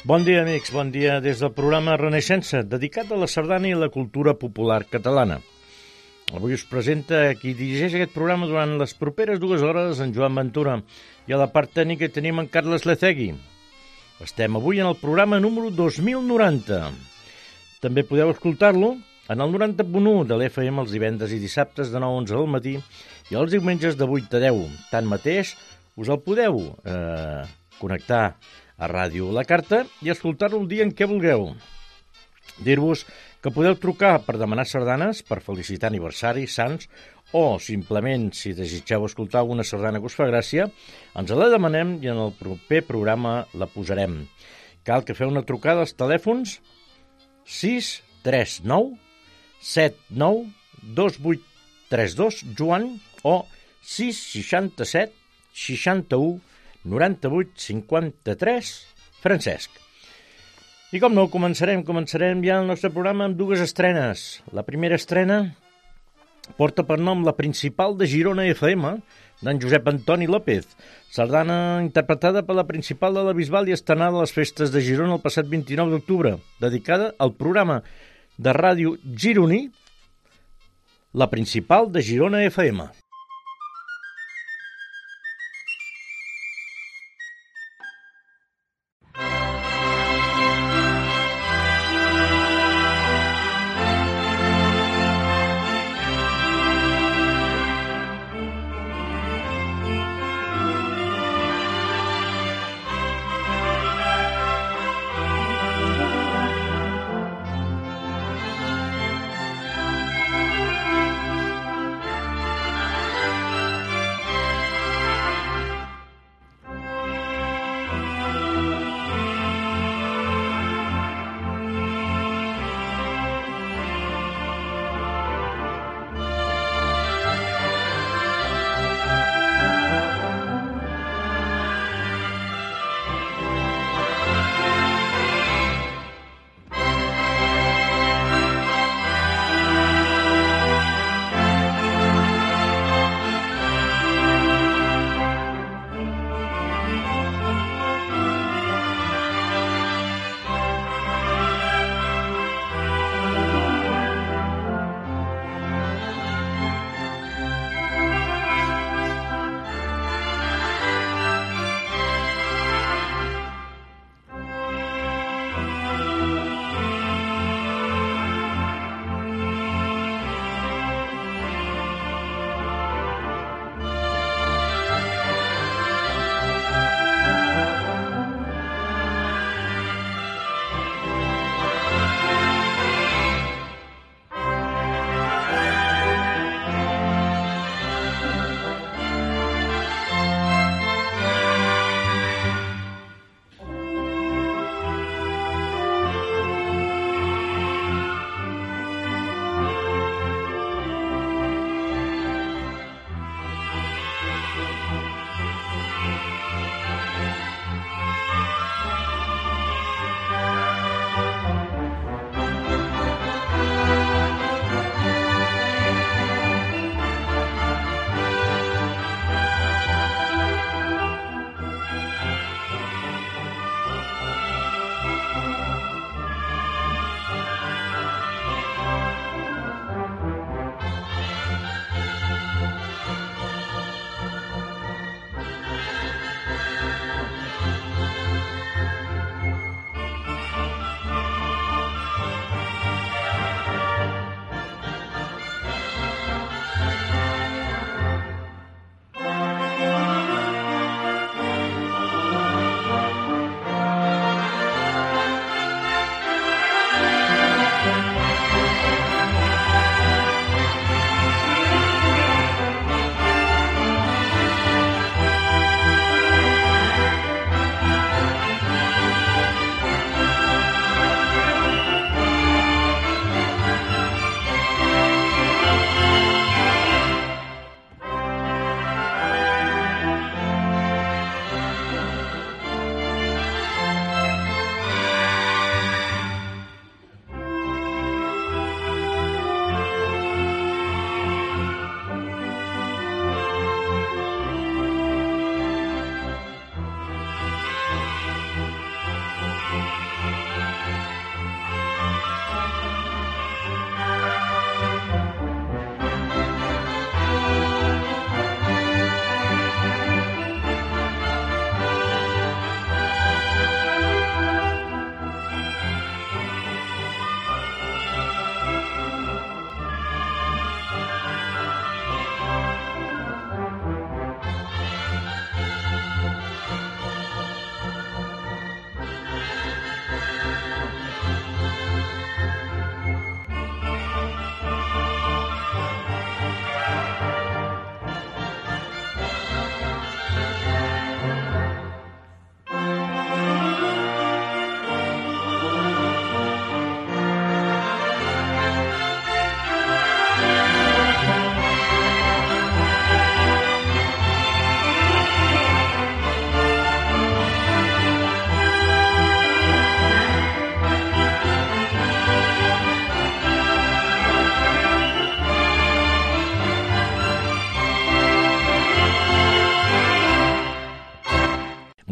Bon dia, amics. Bon dia des del programa Renaixença, dedicat a la sardana i la cultura popular catalana. Avui us presenta qui dirigeix aquest programa durant les properes 2 hores, en Joan Ventura, i a la part tècnica tenim en Carles Lecegui. Estem avui en el programa número 2090. També podeu escoltar-lo en el 90.1 de l'FM els divendres i dissabtes de 9 a 11 del matí i els diumenges de 8 a 10. Tanmateix, us el podeu connectar a Ràdio La Carta i escoltar-lo el dia en què vulgueu. Dir-vos que podeu trucar per demanar sardanes, per felicitar aniversaris, sants, o simplement, si desitgeu escoltar alguna sardana que us fa gràcia, ens la demanem i en el proper programa la posarem. Cal que feu una trucada als telèfons 639 79 2832 Joan o 667 61 98 53 Francesc. I com no, començarem ja el nostre programa amb 2 estrenes. La primera estrena porta per nom La Principal de Girona FM, d'en Josep Antoni López, sardana interpretada per la Principal de la Bisbal i estrenada a les festes de Girona el passat 29 d'octubre, dedicada al programa de ràdio gironí La Principal de Girona FM.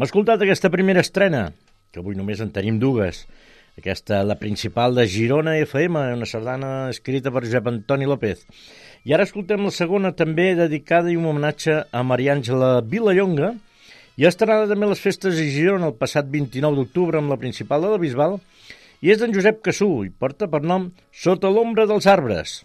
escoltat aquesta primera estrena, que avui només en tenim dues. Aquesta, la principal de Girona FM, una sardana escrita per Josep Antoni López. I ara escoltem la segona, també dedicada i un homenatge a Maria Àngela Vilallonga, i estrenada també a les festes de Girona el passat 29 d'octubre amb la principal de la Bisbal, i és d'en Josep Cassú i porta per nom Sota l'ombra dels arbres.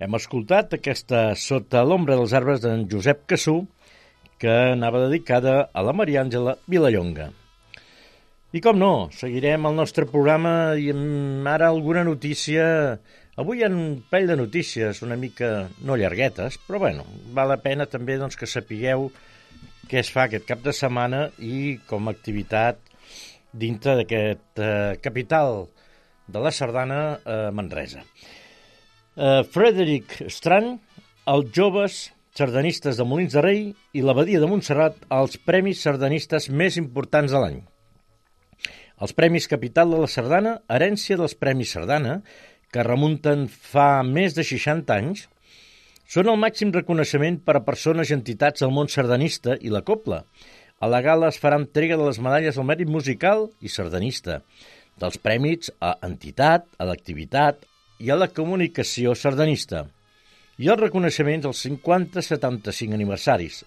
Hem escoltat aquesta Sota l'ombra dels arbres d'en Josep Cassú, que anava dedicada a la Maria Àngela Vilallonga. I com no, seguirem el nostre programa i ara alguna notícia. Avui hi ha un parell de notícies una mica no llarguetes, però bueno, val la pena també doncs, que sapigueu què es fa aquest cap de setmana i com a activitat dintre d'aquest capital de la sardana, Manresa. Frederic Strand, els joves sardanistes de Molins de Rei i l'Abadia de Montserrat, els premis sardanistes més importants de l'any. Els Premis Capital de la Sardana, herència dels Premis Sardana, que remunten fa més de 60 anys, són el màxim reconeixement per a persones i entitats del món sardanista i la copla. A la gala es farà entrega de les medalles al mèrit musical i sardanista, dels premis a entitat, a l'activitat i a la comunicació sardanista, i els reconeixements als 50-75 aniversaris.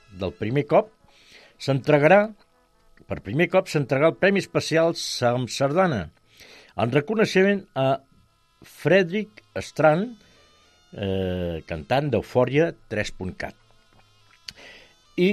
Per primer cop s'entregarà el Premi Especial Sam Sardana, en reconeixement a Frederic Strand, cantant d'Eufòria 3.cat. I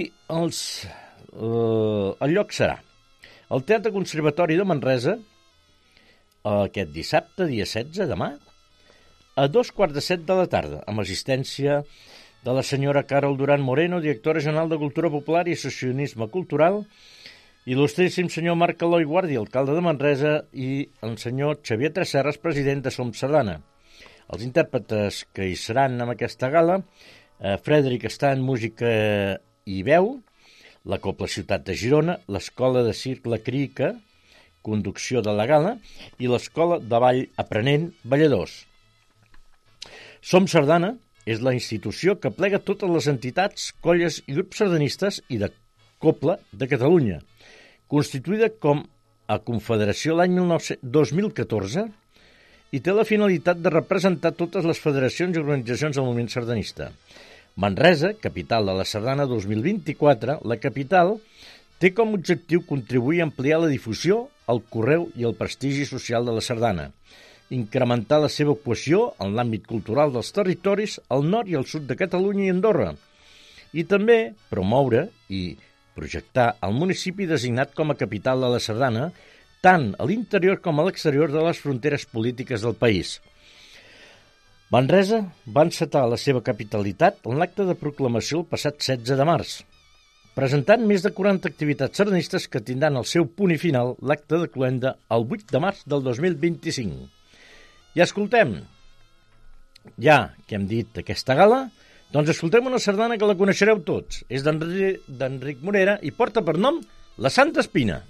el lloc serà el Teatre Conservatori de Manresa, aquest dissabte, dia 16, demà, a 2:15 de la tarda, amb assistència de la senyora Carol Duran Moreno, directora general de Cultura Popular i Associacionisme Cultural, il·lustríssim senyor Marc Eloi Guàrdia, alcalde de Manresa, i el senyor Xavier Tresserras, president de Som Sardana. Els intèrpretes que hi seran en aquesta gala, Frederic Strand, música i veu, la Copla Ciutat de Girona, l'Escola de Circ La Crica, conducció de la gala, i l'Escola de Ball Aprenent Balladors. Som Sardana és la institució que plega totes les entitats, colles i grups sardanistes i de copla de Catalunya, constituïda com a confederació l'any 2014 i té la finalitat de representar totes les federacions i organitzacions del moviment sardanista. Manresa, capital de la Sardana 2024, la capital té com a objectiu contribuir a ampliar la difusió, el correu i el prestigi social de la sardana, incrementar la seva cohesió en l'àmbit cultural dels territoris al nord i al sud de Catalunya i Andorra, i també promoure i projectar el municipi designat com a capital de la Sardana, tant a l'interior com a l'exterior de les fronteres polítiques del país. Manresa va encetar la seva capitalitat en l'acte de proclamació el passat 16 de març, presentant més de 40 activitats sardanistes que tindran el seu punt i final l'acte de cloenda el 8 de març del 2025. I escoltem, ja que hem dit aquesta gala, doncs escoltem una sardana que la coneixereu tots. És d'Enric Morera i porta per nom La Santa Espina.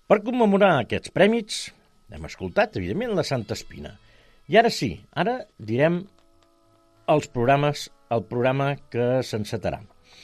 Per commemorar aquests prèmits, hem escoltat, evidentment, la Santa Espina. I ara sí, ara direm el programa que s'encetarà.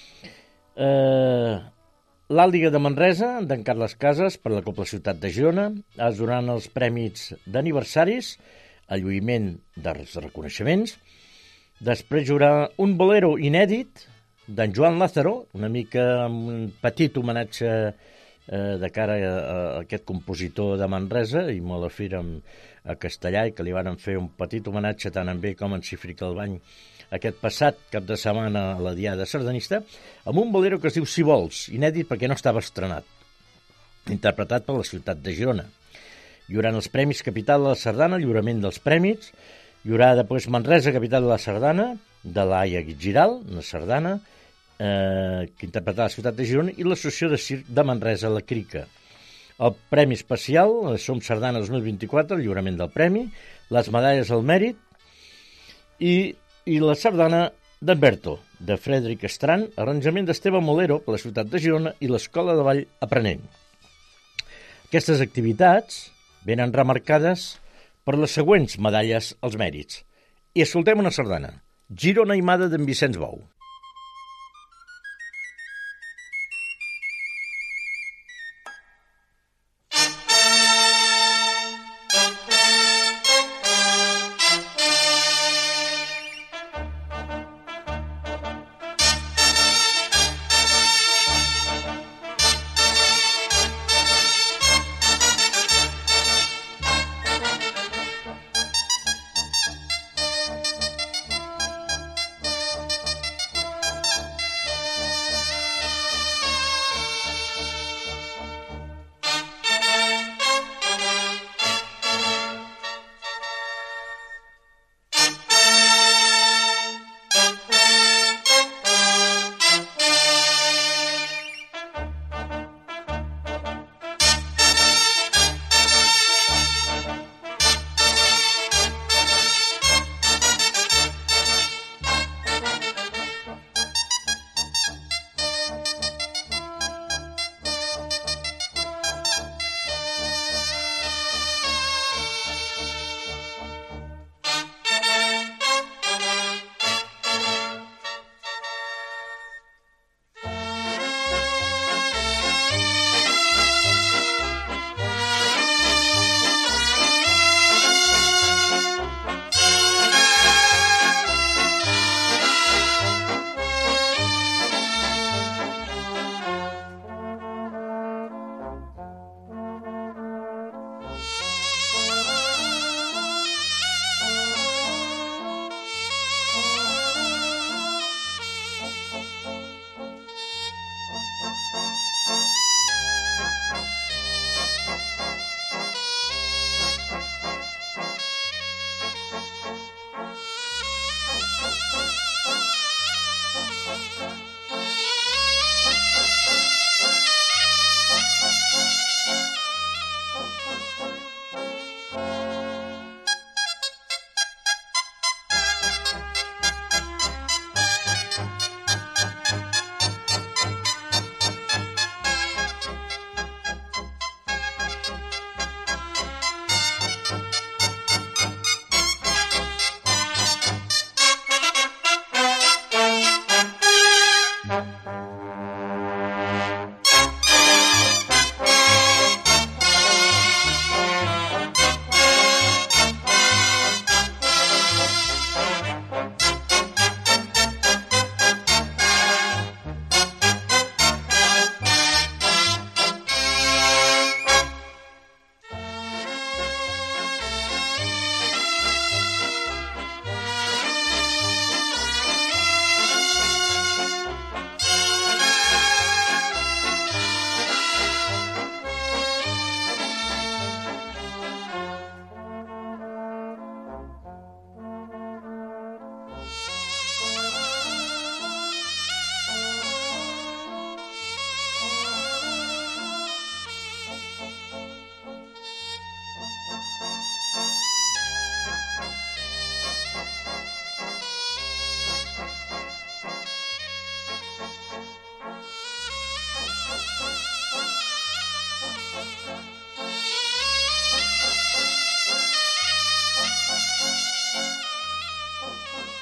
L'Àliga de Manresa, d'en Carles Casas, per la Copla Ciutat de Girona, es donaran els prèmits d'aniversaris, el lluïment dels reconeixements. Després hi haurà un bolero inèdit d'en Joan Lázaro, una mica amb un petit homenatge de cara a aquest compositor de Manresa, i molt afir a Castellà, i que li van fer un petit homenatge tant en ell com en Cifri Calbany aquest passat cap de setmana a la Diada Sardanista, amb un bolero que es diu Si vols, inèdit perquè no estava estrenat, interpretat per la ciutat de Girona. Hi haurà els Premis Capital de la Sardana, el lliurament dels prèmits. Hi haurà després Manresa, Capital de la Sardana, de Laia Giral, una sardana, que interpretarà la ciutat de Girona, i l'Associació de Circ de Manresa, la Crica. El Premi Especial, Som Sardana 2024, el lliurament del premi, les medalles al mèrit i la sardana d'Alberto, de Frederic Estran, arranjament d'Esteve Molero per la ciutat de Girona i l'Escola de Ball Aprenent. Aquestes activitats venen remarcades per les següents medalles als mèrits. I escoltem una sardana, Girona Aimada d'en Vicenç Bou.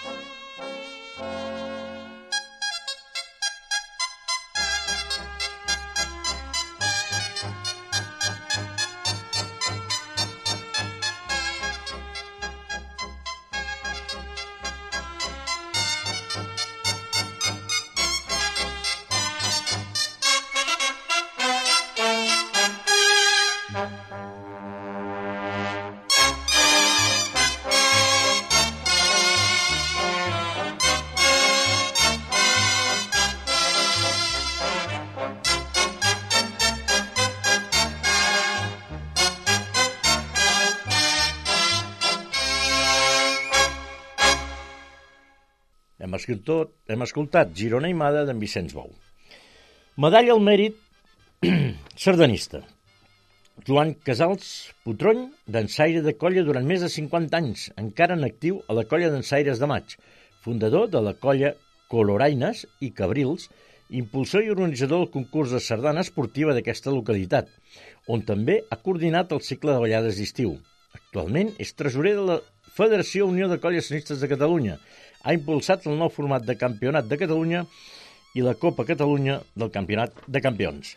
Hem escoltat Girona i Mada d'en Vicenç Bou. Medalla al mèrit sardanista. Joan Casals Putrony, dansaire de colla durant més de 50 anys, encara en actiu a la colla dansaires de Maig, fundador de la colla Coloraines i Cabrils, impulsor i organitzador del concurs de sardana esportiva d'aquesta localitat, on també ha coordinat el cicle de ballades d'estiu. Actualment és tresorer de la Federació Unió de Colles Sardanistes de Catalunya. Ha impulsat el nou format de Campionat de Catalunya i la Copa Catalunya del Campionat de Campions.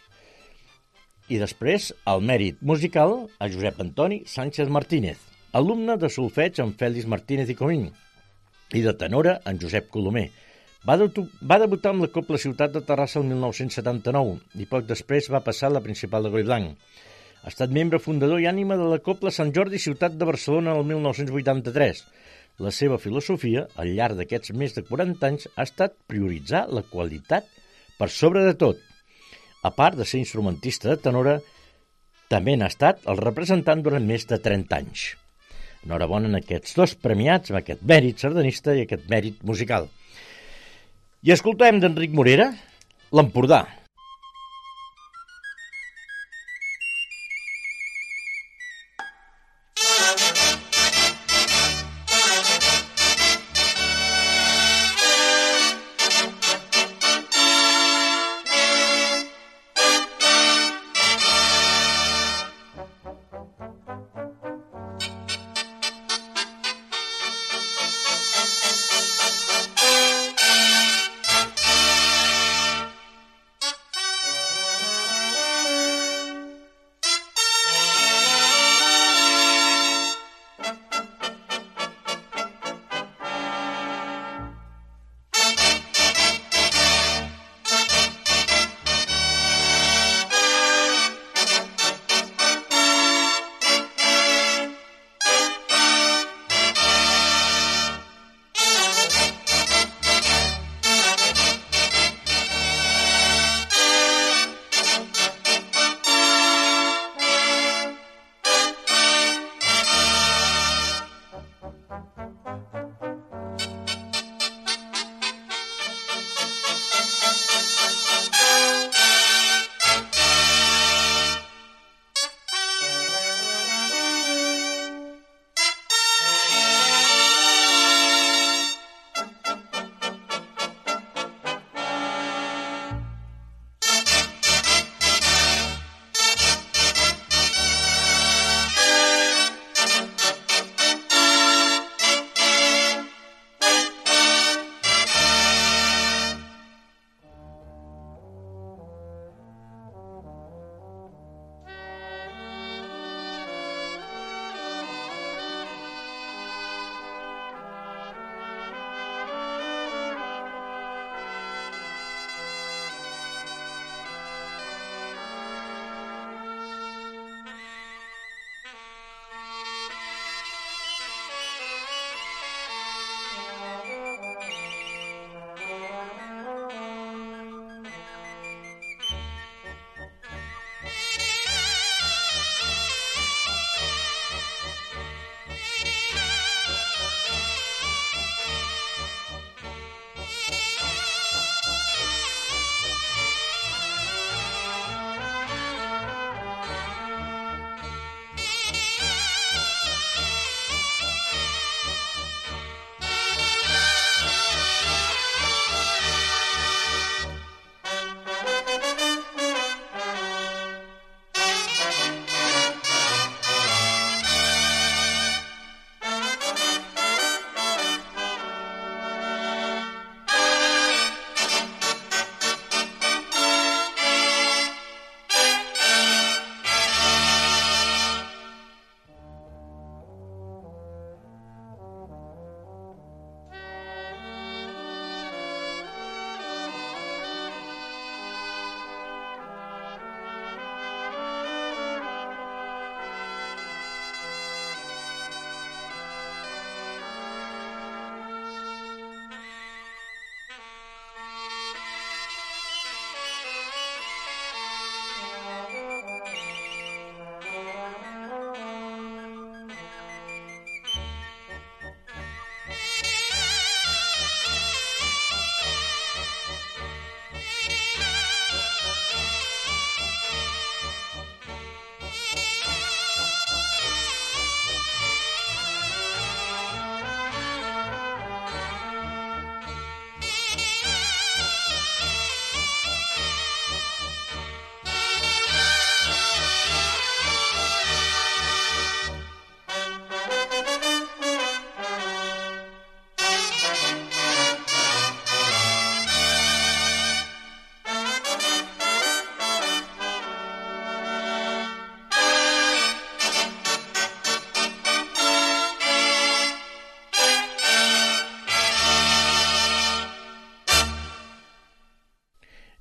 I després, el mèrit musical a Josep Antoni Sánchez Martínez, alumne de solfeig amb Fèlix Martínez i Comín, i de tenora en Josep Colomer. Va debutar amb la Cobla Ciutat de Terrassa el 1979 i poc després va passar a la Principal de Collblanc. Ha estat membre fundador i ànima de la Cobla Sant Jordi Ciutat de Barcelona el 1983. La seva filosofia, al llarg d'aquests més de 40 anys, ha estat prioritzar la qualitat per sobre de tot. A part de ser instrumentista de tenora, també n'ha estat el representant durant més de 30 anys. Enhorabona en aquests dos premiats, amb aquest mèrit sardanista i aquest mèrit musical. I escoltem d'Enric Morera, l'Empordà.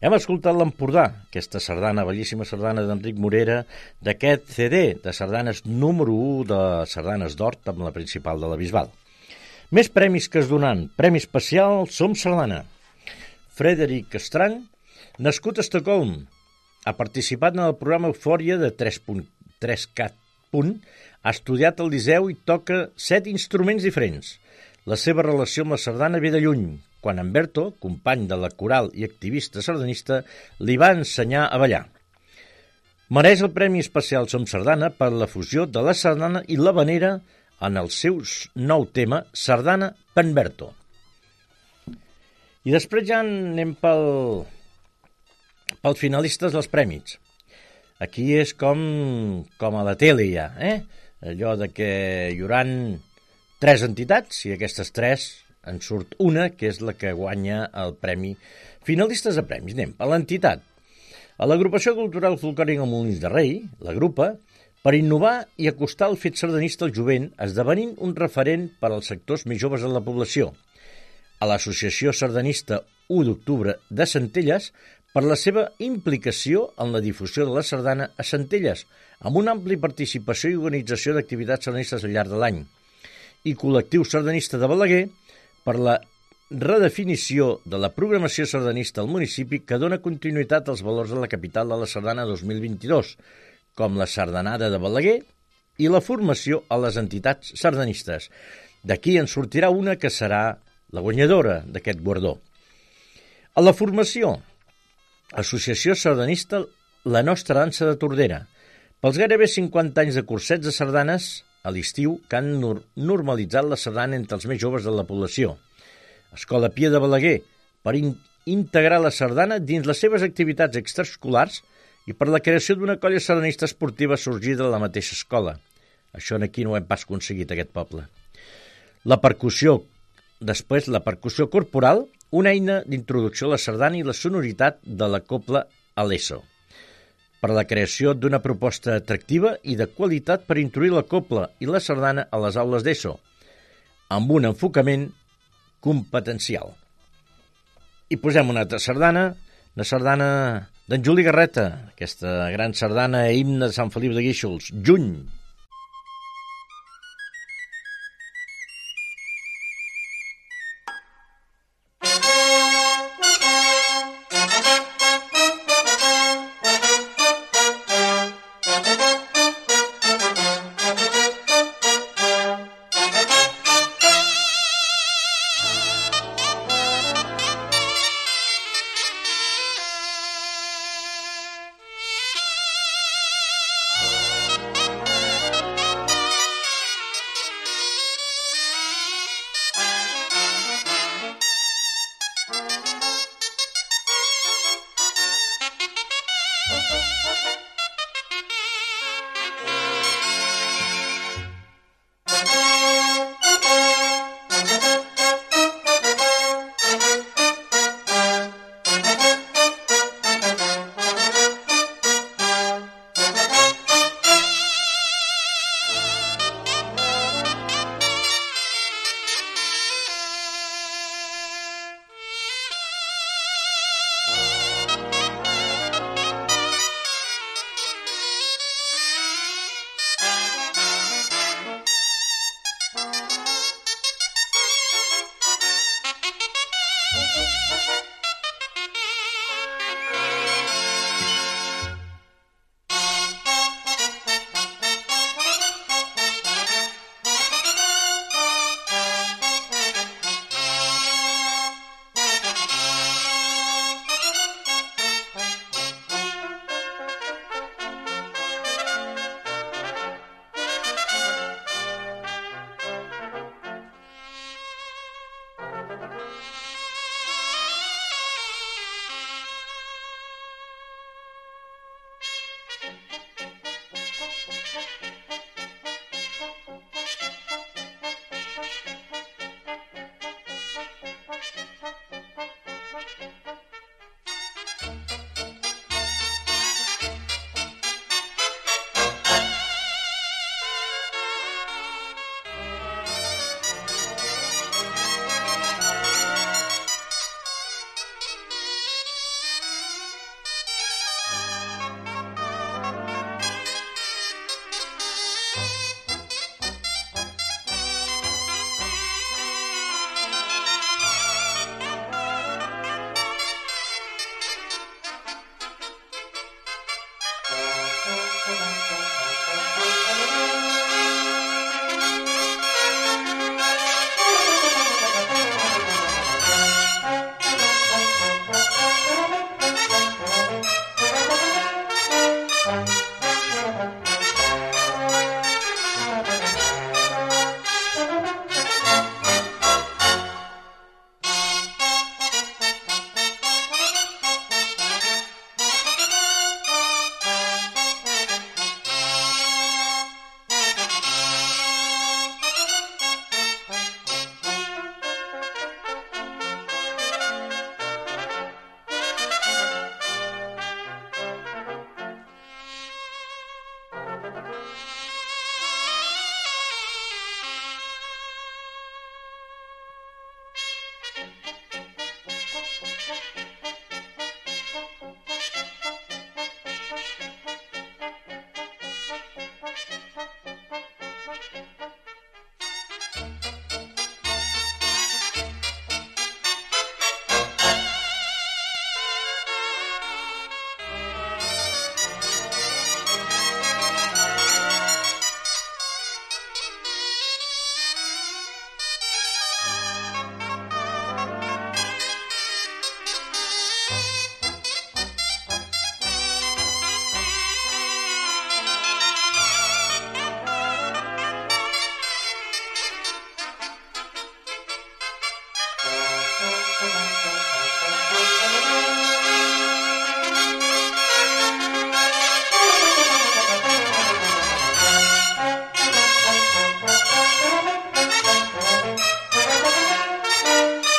Hem escoltat l'Empordà, aquesta sardana, bellíssima sardana d'Enric Morera, d'aquest CD de sardanes número 1 de Sardanes d'Hort amb la principal de la Bisbal. Més premis que es donen. Premi especial Som Sardana. Frederic Strang, nascut a Estocolm, ha participat en el programa Eufòria de 3.3cat. Ha estudiat al Liceu i toca 7 instruments diferents. La seva relació amb la sardana ve de lluny, quan en Berto, company de la coral i activista sardanista, li va ensenyar a ballar. Mereix el Premi Especial Som Sardana per la fusió de la sardana i l'havanera en el seu nou tema, Sardana per Berto. I després ja anem pels finalistes dels premis. Aquí és com a la tele ja, allò de que hi haurà 3 entitats i aquestes 3 en surt una, que és la que guanya el premi. Finalistes de premis, anem a l'entitat. A l'Agrupació Cultural Folclòrica Molins de Rei, l'agrupa, per innovar i acostar el fet sardanista al jovent, esdevenint un referent per als sectors més joves de la població. A l'Associació Sardanista 1 d'Octubre de Centelles, per la seva implicació en la difusió de la sardana a Centelles, amb una àmplia participació i organització d'activitats sardanistes al llarg de l'any. I Col·lectiu Sardanista de Balaguer, per la redefinició de la programació sardanista al municipi que dona continuïtat als valors de la capital de la sardana 2022, com la sardanada de Balaguer i la formació a les entitats sardanistes. D'aquí en sortirà una que serà la guanyadora d'aquest guardó. A la formació, Associació Sardanista La Nostra Dansa de Tordera, pels gairebé 50 anys de cursets de sardanes a l'estiu que han normalitzat la sardana entre els més joves de la població. Escola Pia de Balaguer, per integrar la sardana dins les seves activitats extraescolars i per la creació d'una colla sardanista esportiva sorgida de la mateixa escola. Això aquí no ho hem pas aconseguit, aquest poble. La percussió, després la percussió corporal, una eina d'introducció a la sardana i la sonoritat de la copla a l'ESO, per la creació d'una proposta atractiva i de qualitat per introduir la copla i la sardana a les aules d'ESO, amb un enfocament competencial. I posem una altra sardana, la sardana d'en Juli Garreta, aquesta gran sardana himne de Sant Feliu de Guíxols, Juny.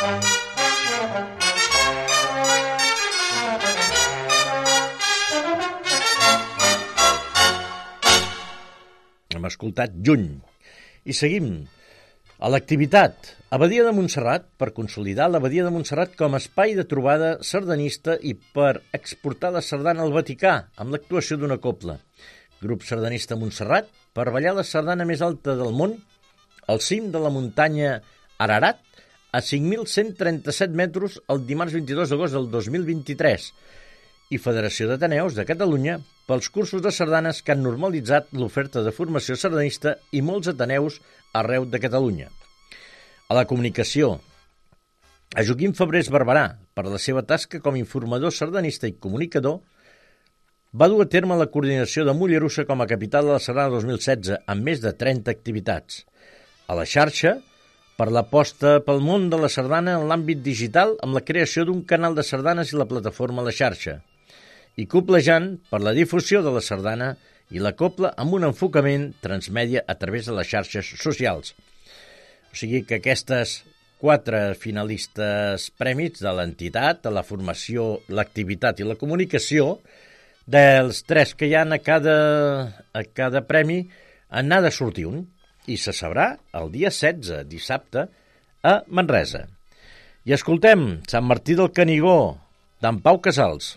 Hem escoltat Juny. I seguim. A l'activitat, Abadia de Montserrat, per consolidar l'Abadia de Montserrat com a espai de trobada sardanista i per exportar la sardana al Vaticà, amb l'actuació d'una cobla. Grup sardanista Montserrat, per ballar la sardana més alta del món, al cim de la muntanya Ararat, a 5.137 metres el dimarts 22 d'agost del 2023, i Federació d'Ateneus de Catalunya pels cursos de sardanes que han normalitzat l'oferta de formació sardanista i molts ateneus arreu de Catalunya. A la comunicació, a Joaquim Febrés Barberà, per la seva tasca com a informador sardanista i comunicador, va dur a terme la coordinació de Mollerussa com a capital de la sardana 2016 amb més de 30 activitats. A la xarxa, per l'aposta pel món de la sardana en l'àmbit digital amb la creació d'un canal de sardanes i la plataforma a la xarxa. I coblejant per la difusió de la sardana i la cobla amb un enfocament transmèdia a través de les xarxes socials. O sigui que aquestes 4 finalistes prèmits de l'entitat, de la formació, l'activitat i la comunicació, dels 3 que hi ha a cada premi, n'ha de sortir un, i se sabrà el dia 16, dissabte, a Manresa. I escoltem Sant Martí del Canigó, d'en Pau Casals.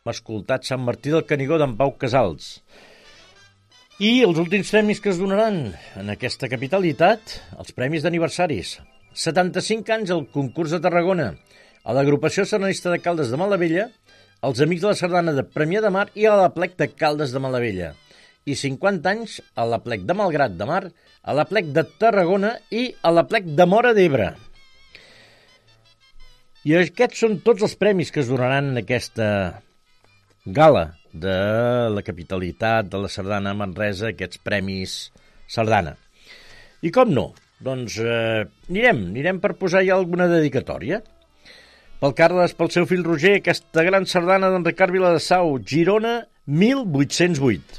escoltat Sant Martí del Canigó d'en Pau Casals. I els últims premis que es donaran en aquesta capitalitat, els premis d'aniversaris. 75 anys al concurs de Tarragona, a l'agrupació sardanista de Caldes de Malavella, als Amics de la Sardana de Premià de Mar i a l'Aplec de Caldes de Malavella. I 50 anys a l'Aplec de Malgrat de Mar, a l'Aplec de Tarragona i a l'Aplec de Móra d'Ebre. I aquests són tots els premis que es donaran en aquesta gala de la capitalitat de la Sardana a Manresa, aquests premis Sardana. I com no, doncs anirem per posar ja alguna dedicatòria. Pel Carles, pel seu fill Roger, aquesta gran sardana d'en Ricard Viladasau, Girona, 1808.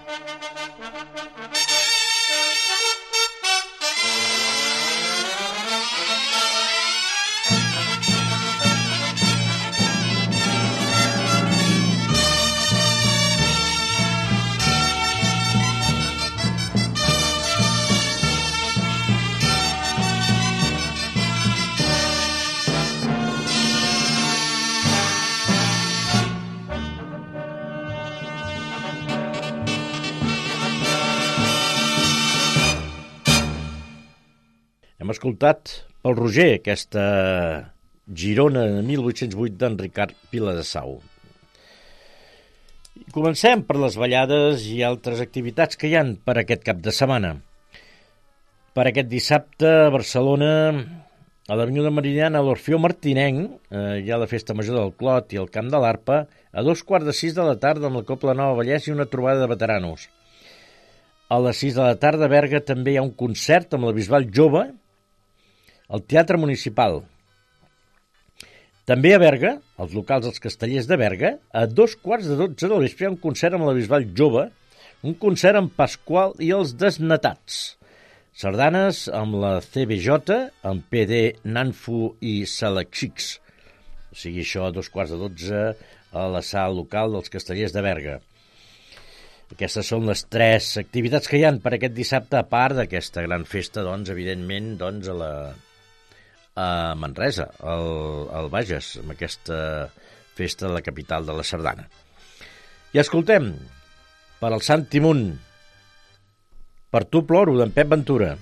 Hem escoltat pel Roger aquesta Girona de 1808 d'en Ricard Viladesau. Comencem per les ballades i altres activitats que hi han per aquest cap de setmana. Per aquest dissabte a Barcelona, a l'Avinguda Meridiana, a l'Orfeó Martinenc, hi ha la Festa Major del Clot i el Camp de l'Arpa, a 2:45 de la tarda amb la Cobla Nova Vallès i una trobada de veteranos. A les 6 de la tarda a Berga també hi ha un concert amb la Bisbal Jove, al Teatre Municipal. També a Berga, als locals dels Castellers de Berga, a 2:15 del vespre hi ha un concert amb la Bisbal Jove, un concert amb Pasqual i els Desnatats. Sardanes amb la CBJ, amb PD, Nanfu i Salexix. O sigui, això a 2:15 a la sala local dels Castellers de Berga. Aquestes són les 3 activitats que hi han per aquest dissabte, a part d'aquesta gran festa, doncs, evidentment, doncs, a Manresa, al Bages, amb aquesta festa de la capital de la Sardana. I escoltem, per al Sant Timunt, Per tu ploro, d'en Pep Ventura.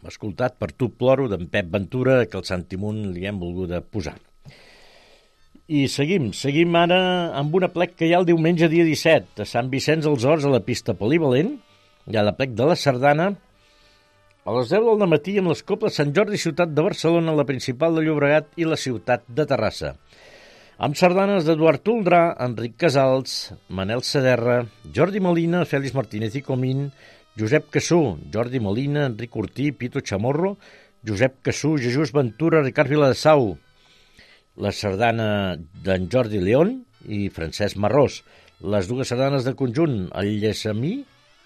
escoltat Per tu ploro, d'en Pep Ventura, que el Santimunt li hem volgut posar. I seguim ara amb una plec que hi ha el diumenge dia 17, a Sant Vicenç dels Horts, a la pista polivalent. Hi ha la plec de la Sardana, a les 10 del matí amb les coples Sant Jordi, ciutat de Barcelona, la principal de Llobregat i la ciutat de Terrassa. Amb sardanes d'Eduard Toldrà, Enric Casals, Manel Sederra, Jordi Molina, Fèlix Martínez i Comín, Josep Cassú, Jordi Molina, Enric Ortí, Pito Chamorro, Josep Cassú, Jesús Ventura, Ricard Viladesau, la sardana d'en Jordi León i Francesc Marrós, les dues sardanes de conjunt, el Llesamí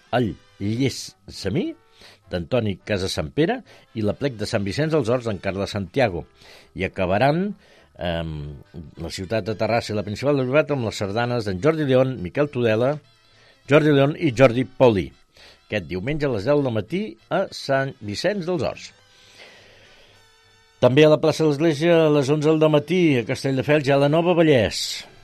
d'Antoni Casasampere i la plec de Sant Vicenç dels Horts d'en Carles Santiago. I acabaran la ciutat de Terrassa i la principal de Llobregat amb les sardanes d'en Jordi León, Miquel Tudela, Jordi León i Jordi Poli. Aquest diumenge a les 10 del matí a Sant Vicenç dels Horts. També a la plaça de l'Església a les 11 del matí a Castelldefels hi ha la Nova Vallès.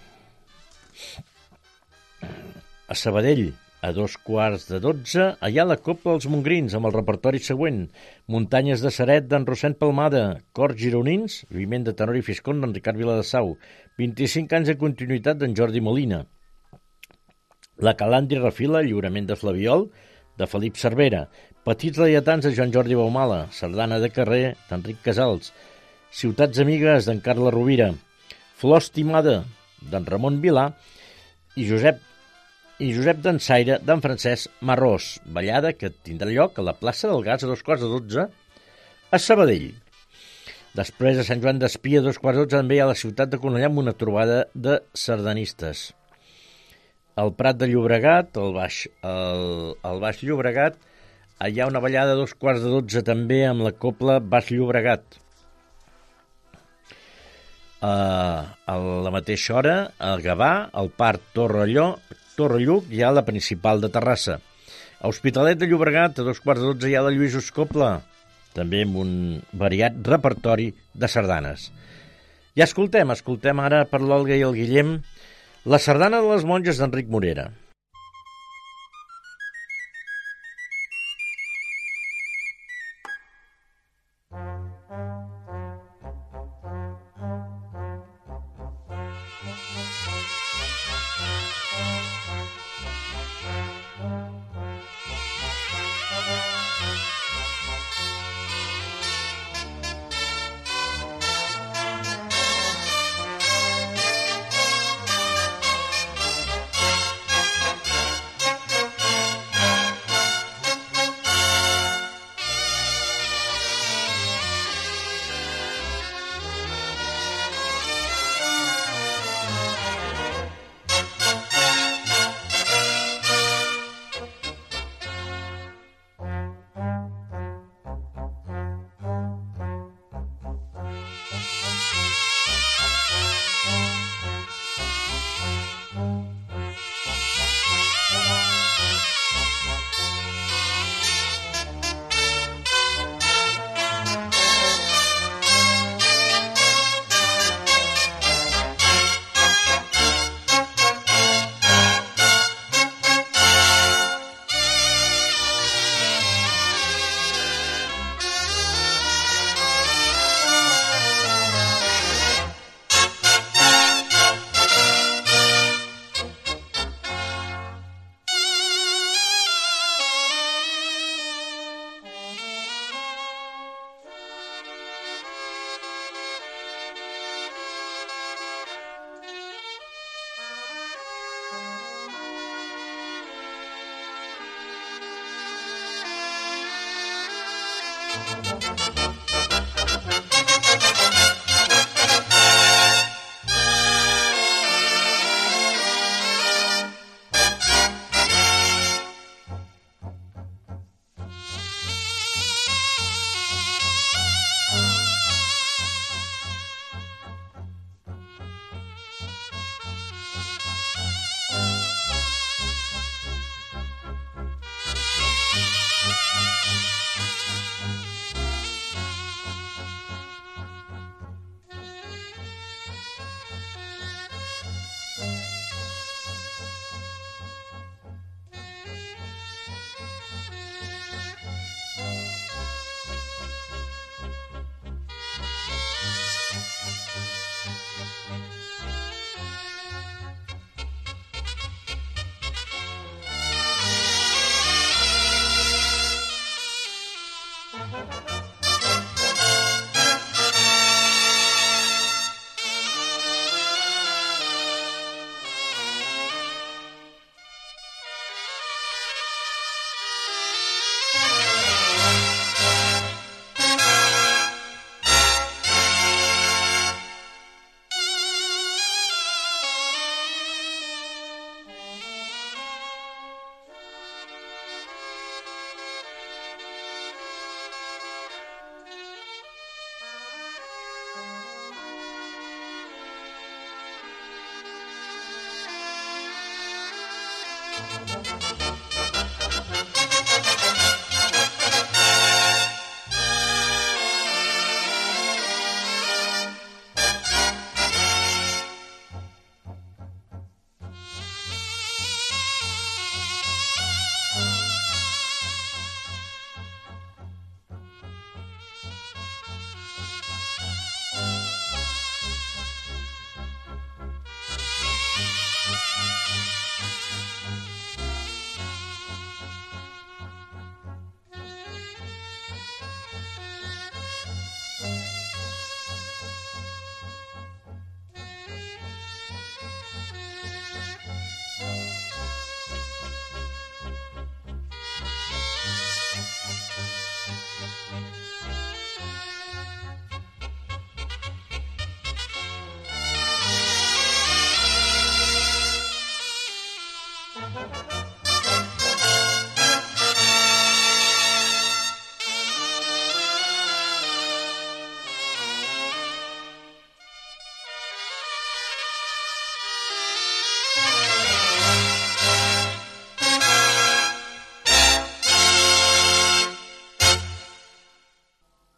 A Sabadell, a 11:15, hi ha la Copla dels Montgrins amb el repertori següent: Muntanyes de Ceret d'en Rossend Palmada, Cors gironins, Viviment de tenor i fiscón d'en Ricard Viladesau, 25 anys de continuïtat d'en Jordi Molina. La Calandri refila, lliurament de Flabiol, de Felip Cervera, Petits Laietans de Joan Jordi Baumala, Sardana de carrer d'Enric Casals, Ciutats amigues d'en Carles Rovira, Flor estimada d'en Ramon Vilà i Josep d'Ensaire d'en Francesc Marrós, ballada que tindrà lloc a la plaça del Gas a 11:15 a Sabadell. Després, a Sant Joan d'Espí a 11:15 també hi ha la ciutat de Cornellà amb una trobada de sardanistes. Al Prat de Llobregat, al Baix Llobregat, hi ha una ballada a 11:15 també amb la Copla Baix Llobregat. A la mateixa hora, al Gavà, al Parc Torrelluc, hi ha la principal de Terrassa. A Hospitalet de Llobregat, a 11:15 hi ha la Lluís Copla, també amb un variat repertori de sardanes. I escoltem ara per l'Olga i el Guillem la sardana de les monges d'Enric Morera.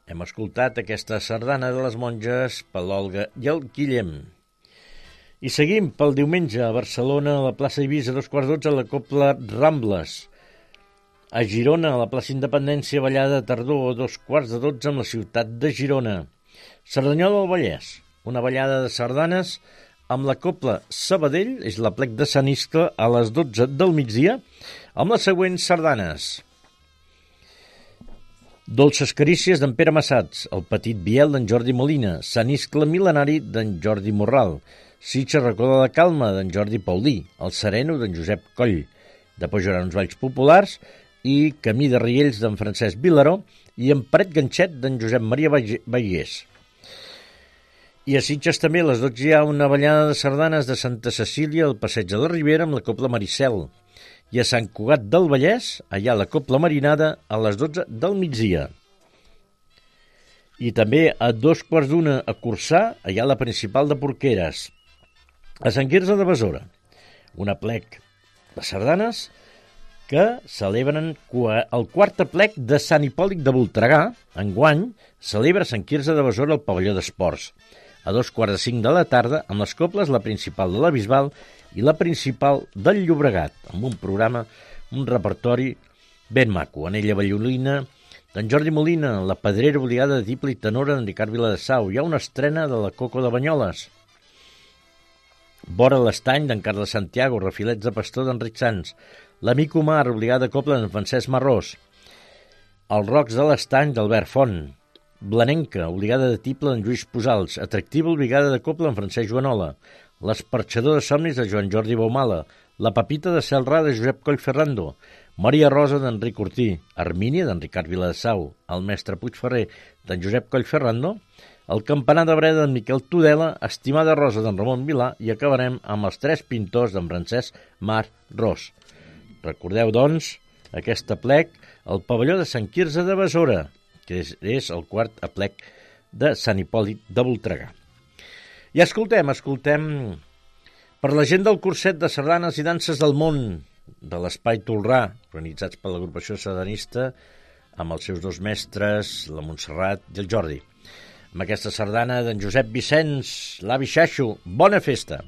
Hem escoltat aquesta sardana de les monges per l'Olga i el Guillem. I seguim pel diumenge a Barcelona, a la plaça Eivissa, a 2:15, la Cobla Rambles. A Girona, a la plaça Independència, ballada de tardor, a 2:15 amb la ciutat de Girona. Cerdanyola del Vallès, una ballada de sardanes amb la Cobla Sabadell, és l'aplec de Sant Iscle, a les 12 del migdia, amb les següents sardanes. Dolces carícies d'en Pere Massats, el Petit Biel d'en Jordi Molina, Sant Iscle mil·lenari d'en Jordi Morral, Sitges Racó de la Calma d'en Jordi Paulí, el Sereno d'en Josep Coll, després hi haurà uns balls populars, i Camí de Riells d'en Francesc Vilaró i en Paret Ganxet d'en Josep Maria Baigués. I a Sitges també a les 12 hi ha una ballada de sardanes de Santa Cecília al Passeig de la Ribera amb la Cobla Maricel. I a Sant Cugat del Vallès, allà la Cobla Marinada a les 12 del migdia. I també a 2:15 a Corçà, allà la principal de Porqueres. A Sant Quirze de Besora, un aplec de sardanes que celebren el quart aplec de Sant Hipòlit de Voltregà. Enguany celebra Sant Quirze de Besora al pavelló d'esports. A 2:45 de la tarda, amb les cobles, la principal de la Bisbal i la principal del Llobregat, amb un programa, un repertori ben maco. Anella Ballolina d'en Jordi Molina, la Pedrera obligada de tiple i tenora d'en Ricard Viladesau. Hi ha una estrena de la Coco de Banyoles. Vora l'estany d'en Carles Santiago, refilets de pastor d'Enric Sans. L'Amic Omar, obligada de cobla d'en Francesc Marrós. Els Rocs de l'estany d'Albert Font. Blanenca, obligada de tiple d'en Lluís Posals. Atractiva, obligada de cobla d'en Francesc Joanola. L'Esparxador de somnis de Joan Jordi Baumala, la Pepita de Celrà de Josep Coll Ferrando, Maria Rosa d'Enric Ortí, Hermínia d'en Ricard Viladesau, el Mestre Puigferrer d'en Josep Coll Ferrando, el Campanar de Breda d'en Miquel Tudela, Estimada Rosa d'en Ramon Vilà i acabarem amb els Tres Pintors d'en Francesc Mar Ros. Recordeu, doncs, aquest aplec al pavelló de Sant Quirze de Besora, que és el quart aplec de Sant Hipòlit de Voltregà. I escoltem per la gent del curset de sardanes i danses del món de l'Espai Tolrà, organitzats per l'agrupació sardanista amb els seus dos mestres, la Montserrat i el Jordi. Amb aquesta sardana d'en Josep Vicenç, l'avi Xaixo, bona festa!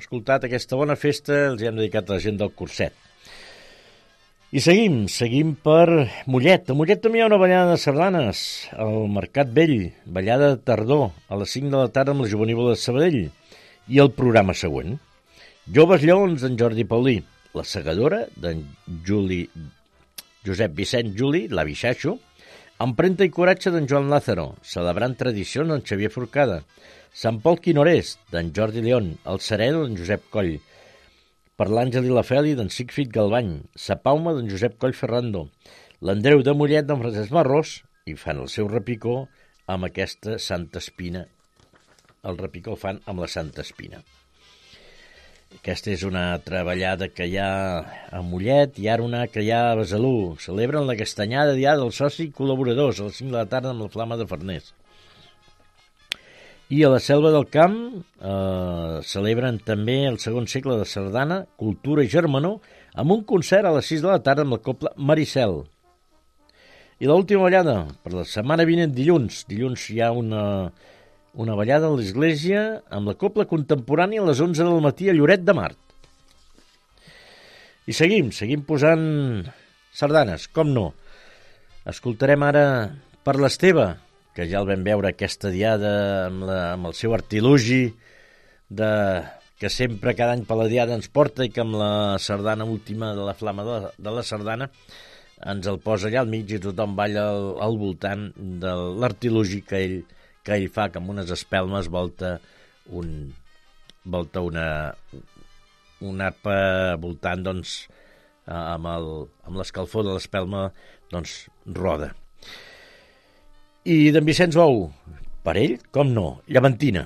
escoltat aquesta bona festa, els hem dedicat a la gent del curset. I seguim per Mollet. A Mollet també hi ha una ballada de sardanes, al Mercat Vell, ballada de tardor, a les 5 de la tarda amb la Juvenívola de Sabadell. I el programa següent. Joves Lleons d'en Jordi Paulí, La Segadora d'en Josep Vicent Juli, l'avi Xaixo, Empremta i coratge d'en Joan Lázaro, Celebrant tradicions d'en Xavier Forcada, Sant Pol Quinorés d'en Jordi León, El Sereno d'en Josep Coll, Per l'Àngel i la Feli d'en Sigfrid Galbany, Sa Pauma d'en Josep Coll Ferrando, l'Andreu de Mollet d'en Francesc Marrós, i fan el seu repicó amb aquesta Santa Espina. El repicó el fan amb la Santa Espina. Aquesta és una treballada que hi ha a Mollet i ara una que hi ha a Besalú. Celebren la castanyada diada dels socis i col·laboradors a les 5 de la tarda amb la Flama de Farners. I a la Selva del Camp celebren també el segon cicle de sardana, Cultura i Germanor, amb un concert a les 6 de la tarda amb la Cobla Maricel. I l'última ballada, per la setmana vinent, dilluns. Dilluns hi ha una ballada a l'església amb la Cobla Contemporània a les 11 del matí a Lloret de Mar. I seguim posant sardanes, com no. Escoltarem ara per l'Esteve, que ja el vam veure aquesta diada amb el seu artilugi que sempre cada any per la diada ens porta i que amb la sardana última de la Flama de la Sardana ens el posa allà al mig i tothom balla al voltant de l'artilugi que ell fa, que amb unes espelmes volta una arpa voltant, doncs, amb l'escalfor de l'espelma, doncs, roda. I d'en Vicenç Bou, per ell, com no, Llevantina.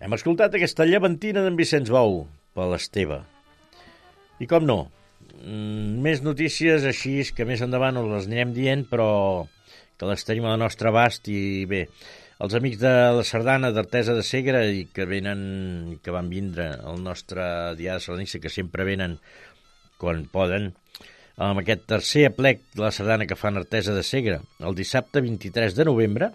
Hem escoltat aquesta llevantina d'en Vicenç Bou per l'Esteve. I com no, més notícies així que més endavant us les anirem dient, però que les tenim al nostre abast. I bé, els amics de la Sardana d'Artesa de Segre i que van vindre al nostre Diada Sardanista, que sempre venen quan poden, amb aquest tercer aplec de la Sardana que fan Artesa de Segre, el dissabte 23 de novembre,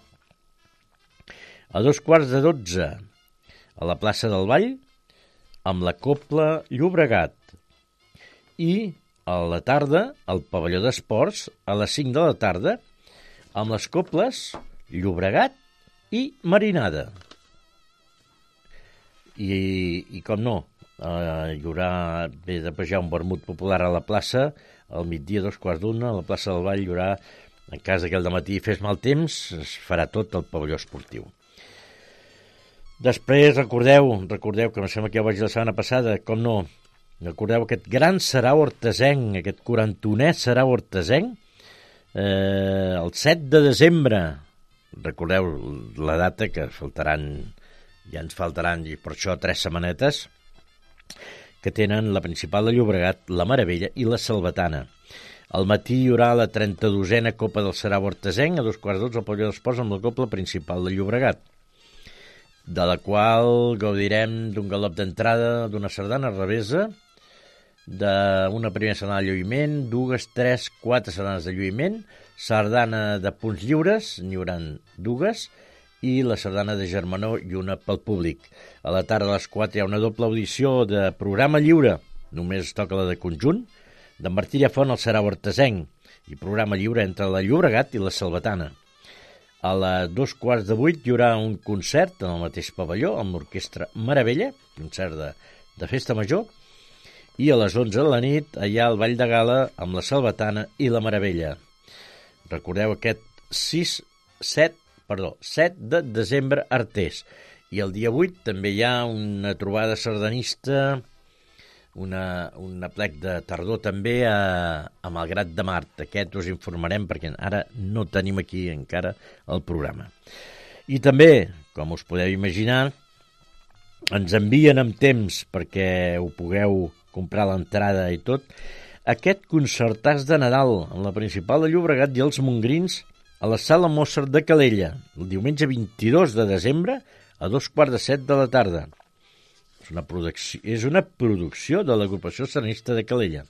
a 12:15, a la plaça del Vall, amb la Cobla Llobregat. I a la tarda, al pavelló d'esports, a les 5 de la tarda, amb les Cobles Llobregat i Marinada. I com no, hi haurà, bé de pujar un vermut popular a la plaça, al migdia, 12:15, a la plaça del Vall hi haurà, en cas que al dematí fes mal temps, es farà tot el pavelló esportiu. Després, recordeu, que em sembla que ja ho vaig dir la setmana passada, com no, recordeu aquest gran sarau artesenc, aquest 41è sarau artesenc, el 7 de desembre, recordeu la data, que ja ens faltaran, i per això 3 setmanetes, que tenen la principal de Llobregat, la Meravella i la Salvatana. Al matí hi haurà la 32a Copa del Sarau Artesenc, a 2:15 al pavelló d'esports amb la Cobla principal de Llobregat, de la qual gaudirem d'un galop d'entrada, d'una sardana revesa, d'una primera sardana de lluïment, 2, 3, 4 sardanes de lluïment, sardana de punts lliures, n'hi haurà 2, i la sardana de germanor i una pel públic. A la tarda a les 4 hi ha una doble audició de programa lliure, només es toca la de conjunt, d'en Martí Llafont al Sarau Artesenc, i programa lliure entre la Llobregat i la Salvatana. A les 7:15 hi haurà un concert en el mateix pavelló amb l'orquestra Meravella, concert de festa major, i a les 11 de la nit allà al Ball de Gala amb la Salvatana i la Meravella. Recordeu aquest 7 de desembre Artés. I el dia 8 també hi ha una trobada sardanista, un aplec de tardor també a Malgrat de Mar. Aquest us informarem perquè ara no tenim aquí encara el programa. I també, com us podeu imaginar, ens envien amb temps perquè ho pugueu comprar l'entrada i tot, aquest concertàs de Nadal en la principal de Llobregat i els Montgrins a la Sala Mozart de Calella, el diumenge 22 de desembre a 7:15 de la tarda. És una producció de l'agrupació sardanista de Calella.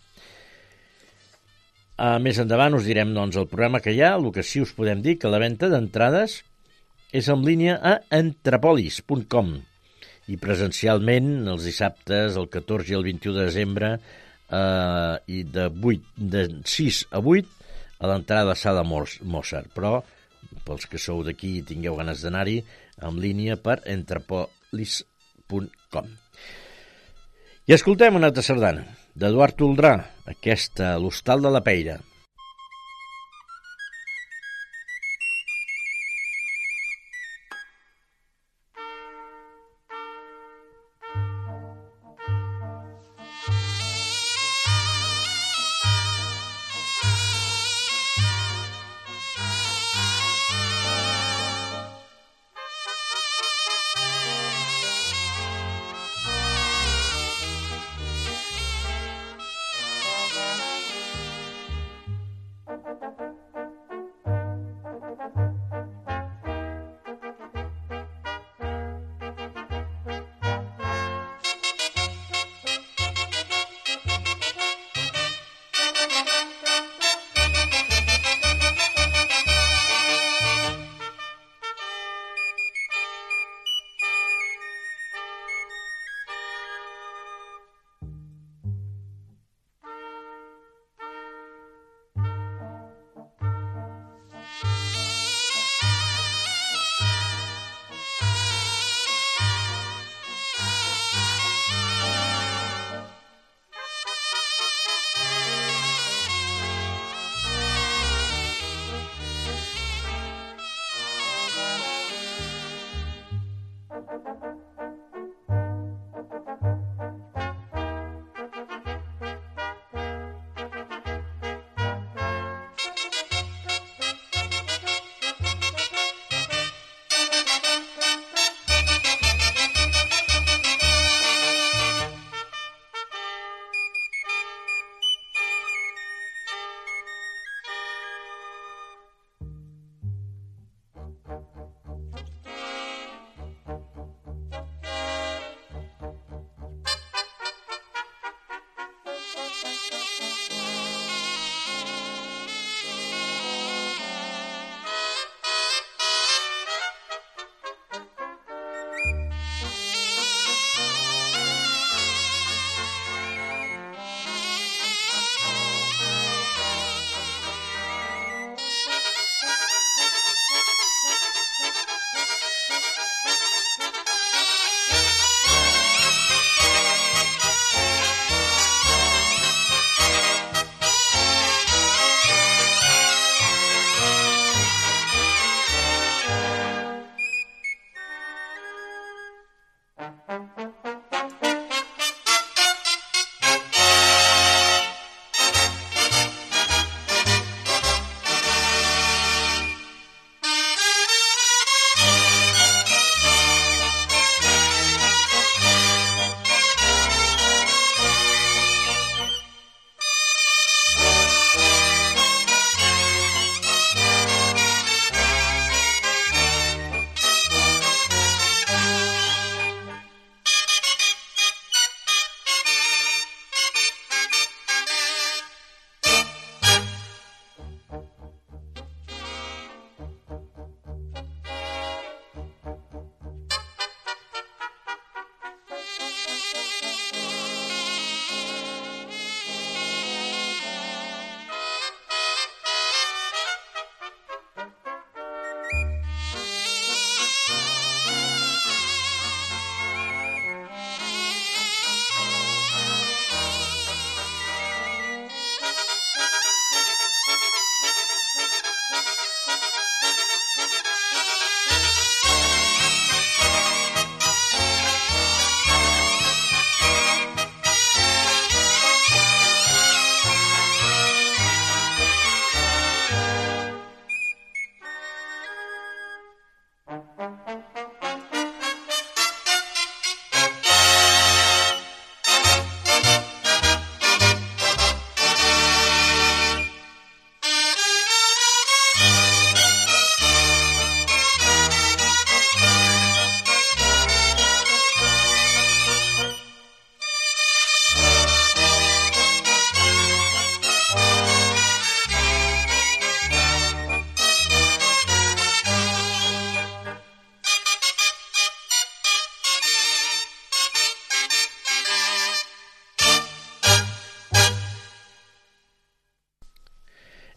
Més endavant us direm doncs, el programa que hi ha. El que sí us podem dir que la venda d'entrades és en línia a entrepolis.com i presencialment els dissabtes, el 14 i el 21 de desembre, i de 6 a 8 a l'entrada de la Sala Mozart. Però, pels que sou d'aquí i tingueu ganes d'anar-hi, en línia per entrepolis.com. I escoltem una altra sardana d'Eduard Toldrà, aquesta, l'Hostal de la Peira.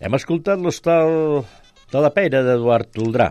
Hem escoltat l'Hostal de la Pera d'Eduard Toldrà.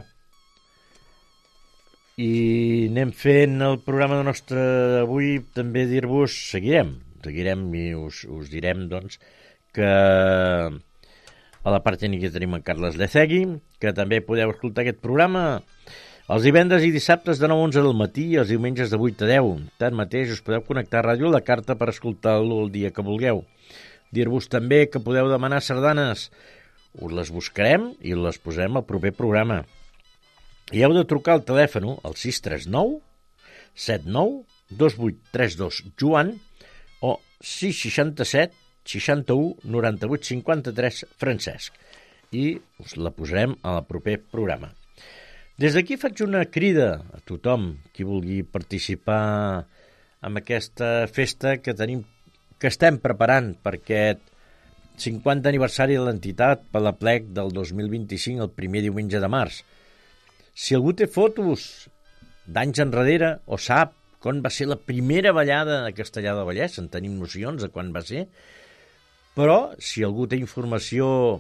I anem fent el programa de nostre avui. També dir-vos, seguirem i us direm, doncs, que a la part tècnica tenim en Carles Lecegui, que també podeu escoltar aquest programa els divendres i dissabtes de 9 a 11 del matí i els diumenges de 8 a 10. Tanmateix, us podeu connectar a Ràdio La Carta per escoltar-lo el dia que vulgueu. Dir-vos també que podeu demanar sardanes. Us les buscarem i les posarem al proper programa. I heu de trucar al telèfon al 639 79 2832 Joan o 667 61 98 53 Francesc. I us la posarem al proper programa. Des d'aquí faig una crida a tothom qui vulgui participar en aquesta festa que estem preparant per aquest 50 aniversari de l'entitat per l'Aplec del 2025, el primer diumenge de març. Si algú té fotos d'anys enrere o sap quan va ser la primera ballada de Castellar del Vallès, en tenim nocions de quan va ser, però si algú té informació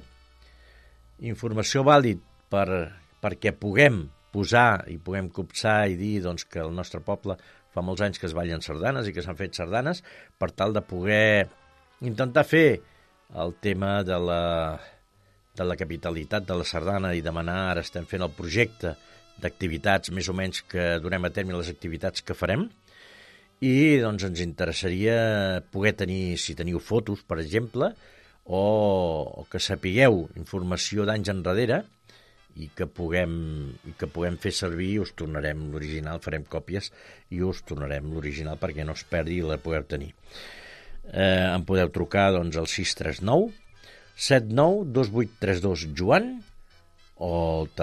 vàlid perquè puguem posar i puguem copsar i dir doncs, que el nostre poble fa molts anys que es ballen sardanes i que s'han fet sardanes per tal de poder intentar fer el tema de la capitalitat de la sardana i demanar, ara estem fent el projecte d'activitats més o menys que durem a terme les activitats que farem i doncs ens interessaria poder tenir, si teniu fotos, per exemple, o que sapigueu informació d'anys enrere i que puguem fer servir, us tornarem l'original, farem còpies i us tornarem l'original perquè no es perdi i la pugueu tenir. Em podeu trucar doncs, al 639 79 2832 Joan o el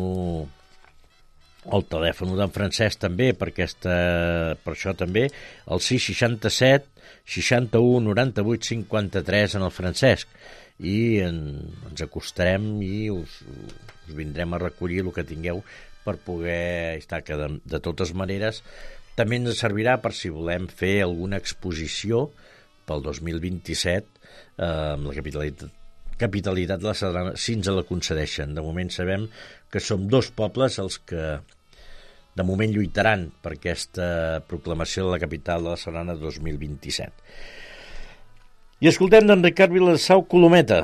telèfon d'en Francesc també per això també el 667 61 98 53 en el Francesc i ens acostarem i us vindrem a recollir el que tingueu per poder estar, que de totes maneres també ens servirà per si volem fer alguna exposició pel 2027 amb la capitalitat de la sardana, si ens la concedeixen. De moment sabem que som 2 pobles els que de moment lluitaran per aquesta proclamació de la capital de la sardana 2027. I escoltem d'en Ricard Vilassau Colometa.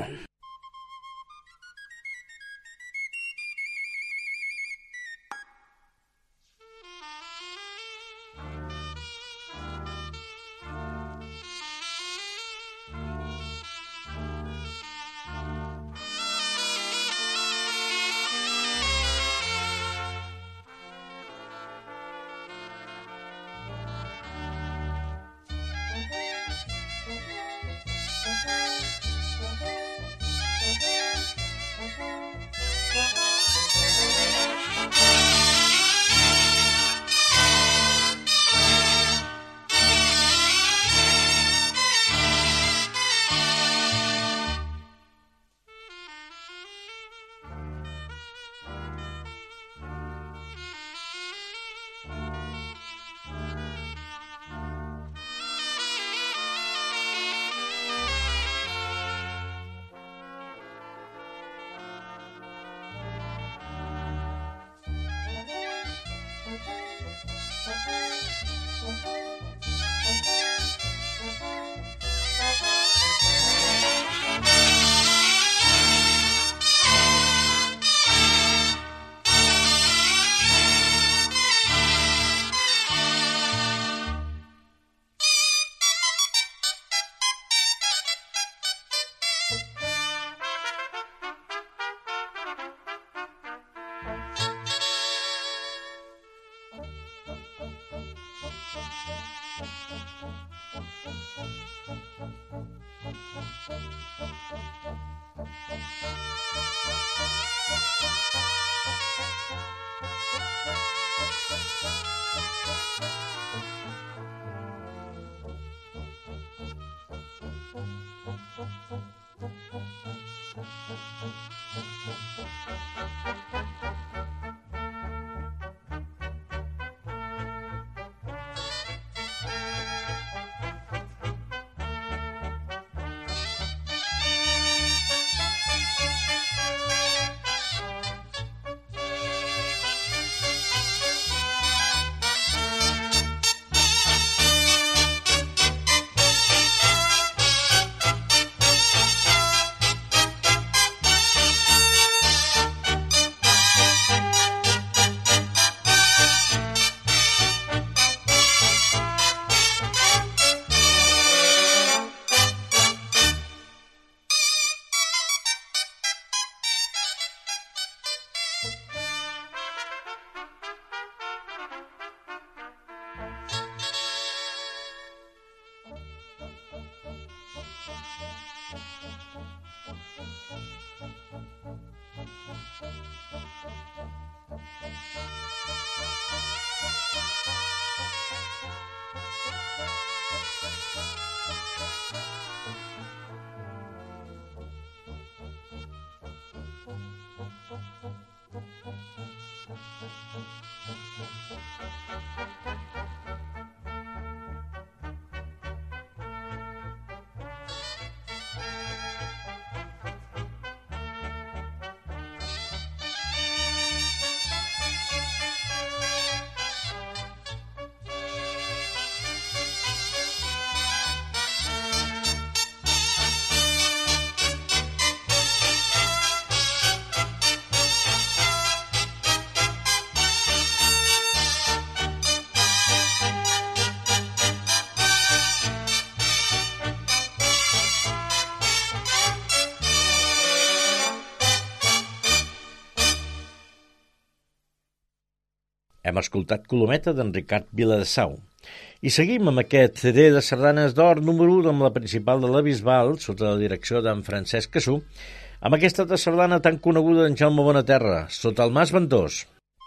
Hem escoltat Colometa d'en Ricard Viladesau. I seguim amb aquest CD de sardanes d'or número 1 amb la principal de la Bisbal, sota la direcció d'en Francesc Cassú, amb aquesta altra sardana tan coneguda d'en Jaume Bonaterra, Sota el Mas Ventós.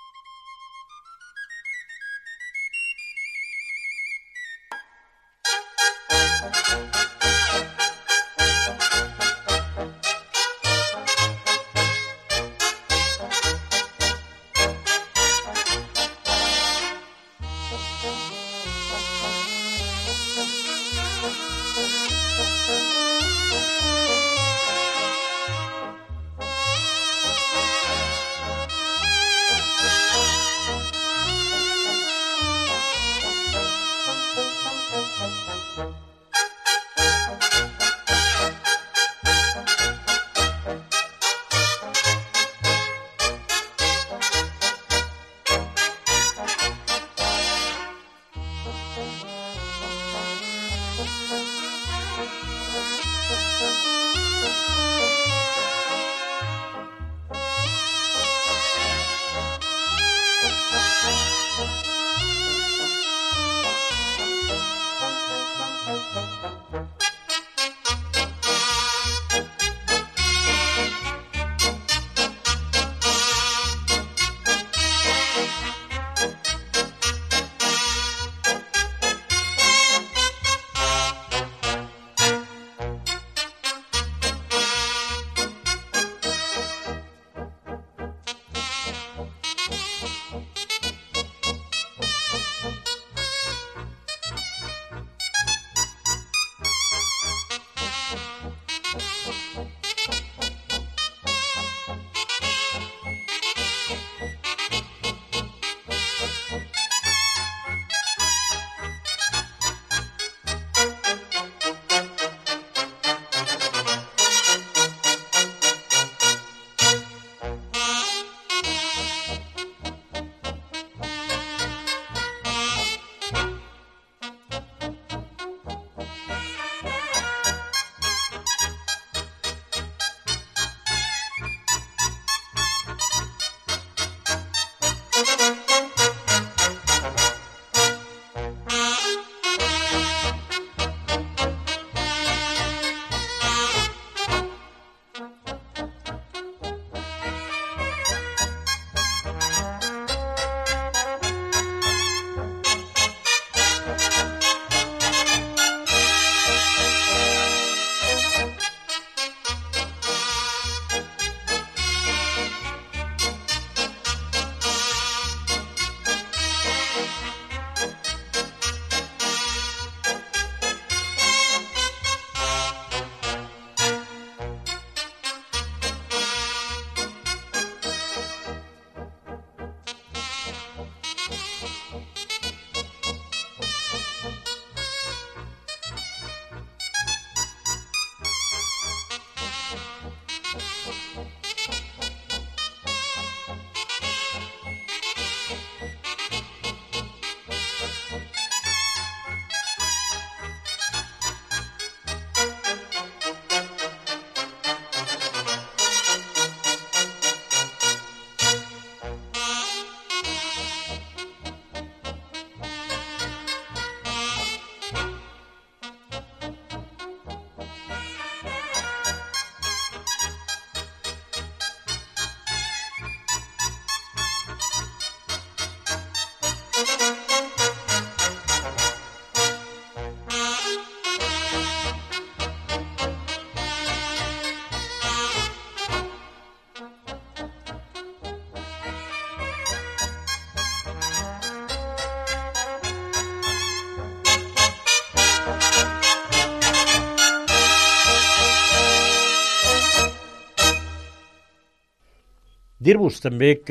Dir-vos també que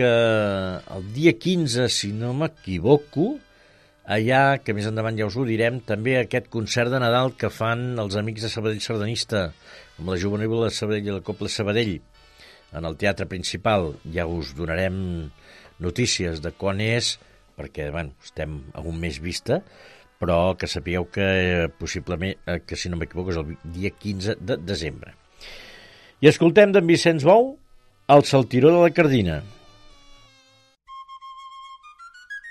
el dia 15, si no m'equivoco, allà, que més endavant ja us ho direm, també aquest concert de Nadal que fan els amics de Sabadell Sardanista, amb la Juvenívola de Sabadell i la Cobla Sabadell, en el teatre principal. Ja us donarem notícies de quan és, perquè estem a un mes vista, però que sapigueu que possiblement, que si no m'equivoco, és el dia 15 de desembre. I escoltem d'en Vicenç Bou, El Saltiró de la Cardina.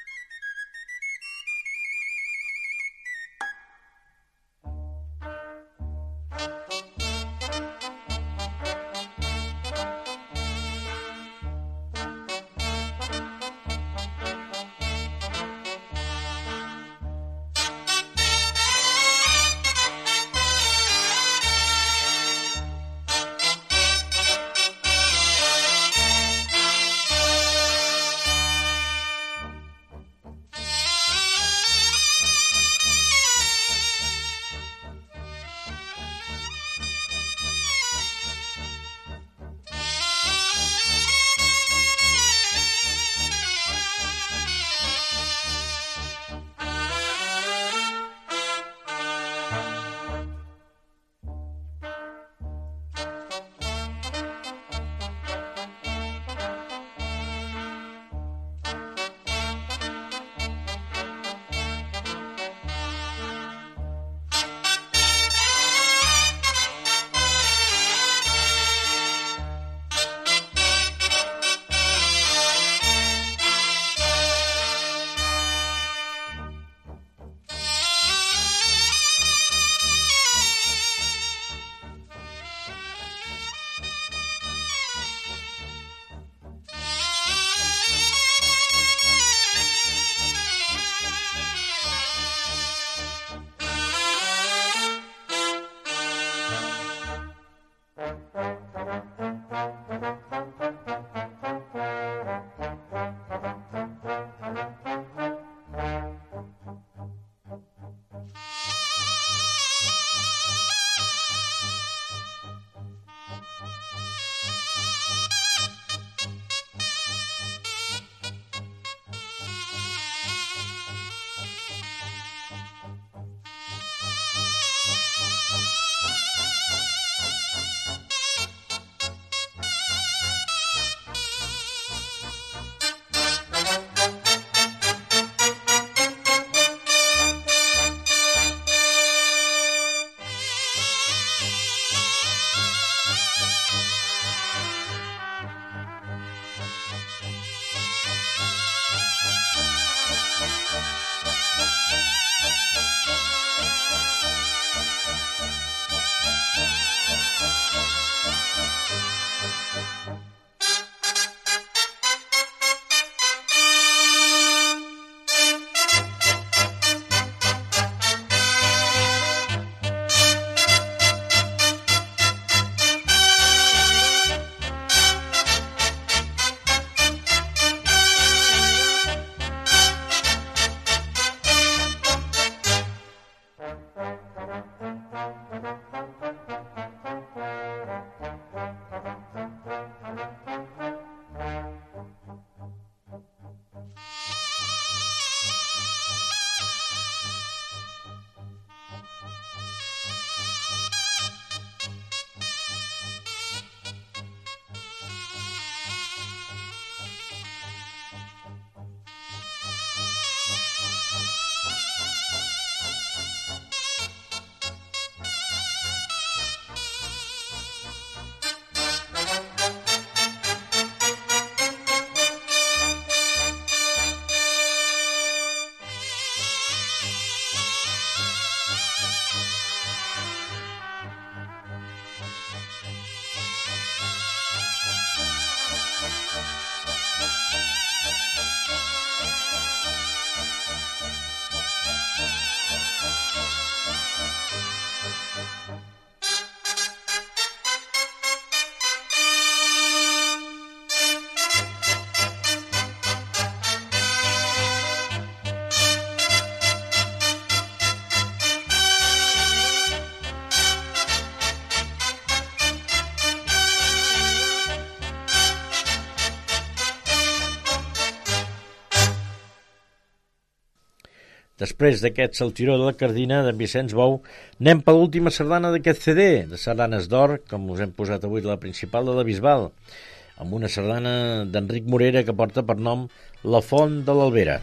Després d'aquest Saltiró de la Cardina d'en Vicenç Bou, anem per l'última sardana d'aquest CD, de sardanes d'or, com us hem posat avui la principal de la Bisbal, amb una sardana d'Enric Morera que porta per nom La Font de l'Albera.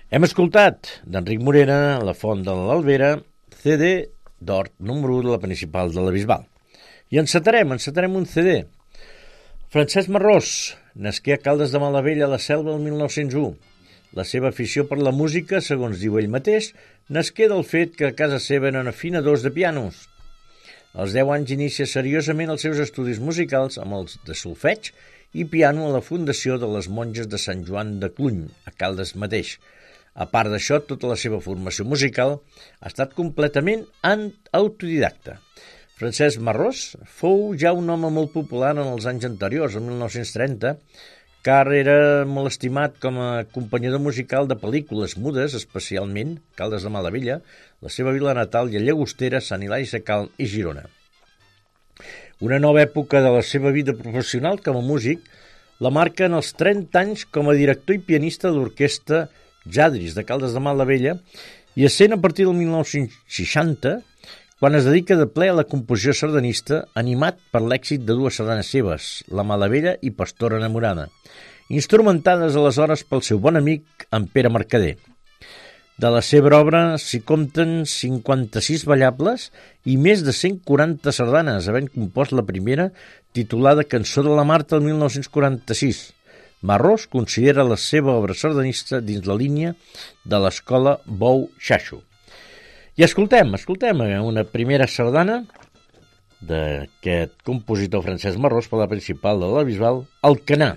Hem escoltat d'Enric Morera, La font de l'Albera, CD d'Hort, número 1 de la principal de la Bisbal. I encetarem un CD. Francesc Marrós nasqué a Caldes de Malavella, a la Selva, el 1901. La seva afició per la música, segons diu ell mateix, nasqué del fet que a casa seva eren afinadors de pianos. Als 10 anys inicia seriosament els seus estudis musicals amb els de solfeig i piano a la Fundació de les Monges de Sant Joan de Cluny, a Caldes mateix. A part d'això, tota la seva formació musical ha estat completament autodidacta. Francesc Marrós fou ja un home molt popular en els anys anteriors, el 1930, car era molt estimat com a acompanyador musical de pel·lícules mudes, especialment Caldes de Malavella, la seva vila natal i a Llagostera, Sant Hilari Sacalm i Girona. Una nova època de la seva vida professional com a músic la marca en els 30 anys com a director i pianista d'orquestra Jadris de Caldes de Malavella i essent a partir del 1960 quan es dedica de ple a la composició sardanista, animat per l'èxit de dues sardanes seves, La Malavella i Pastora enamorada, instrumentades aleshores pel seu bon amic en Pere Mercader. De la seva obra s'hi compten 56 ballables i més de 140 sardanes, havent compost la primera, titulada Cançó de la Marta, el 1946. Marrós considera la seva obra sardanista dins la línia de l'escola Bou Xaxo. I escoltem una primera sardana d'aquest compositor Francesc Marrós per la principal de la Bisbal, Alcanar.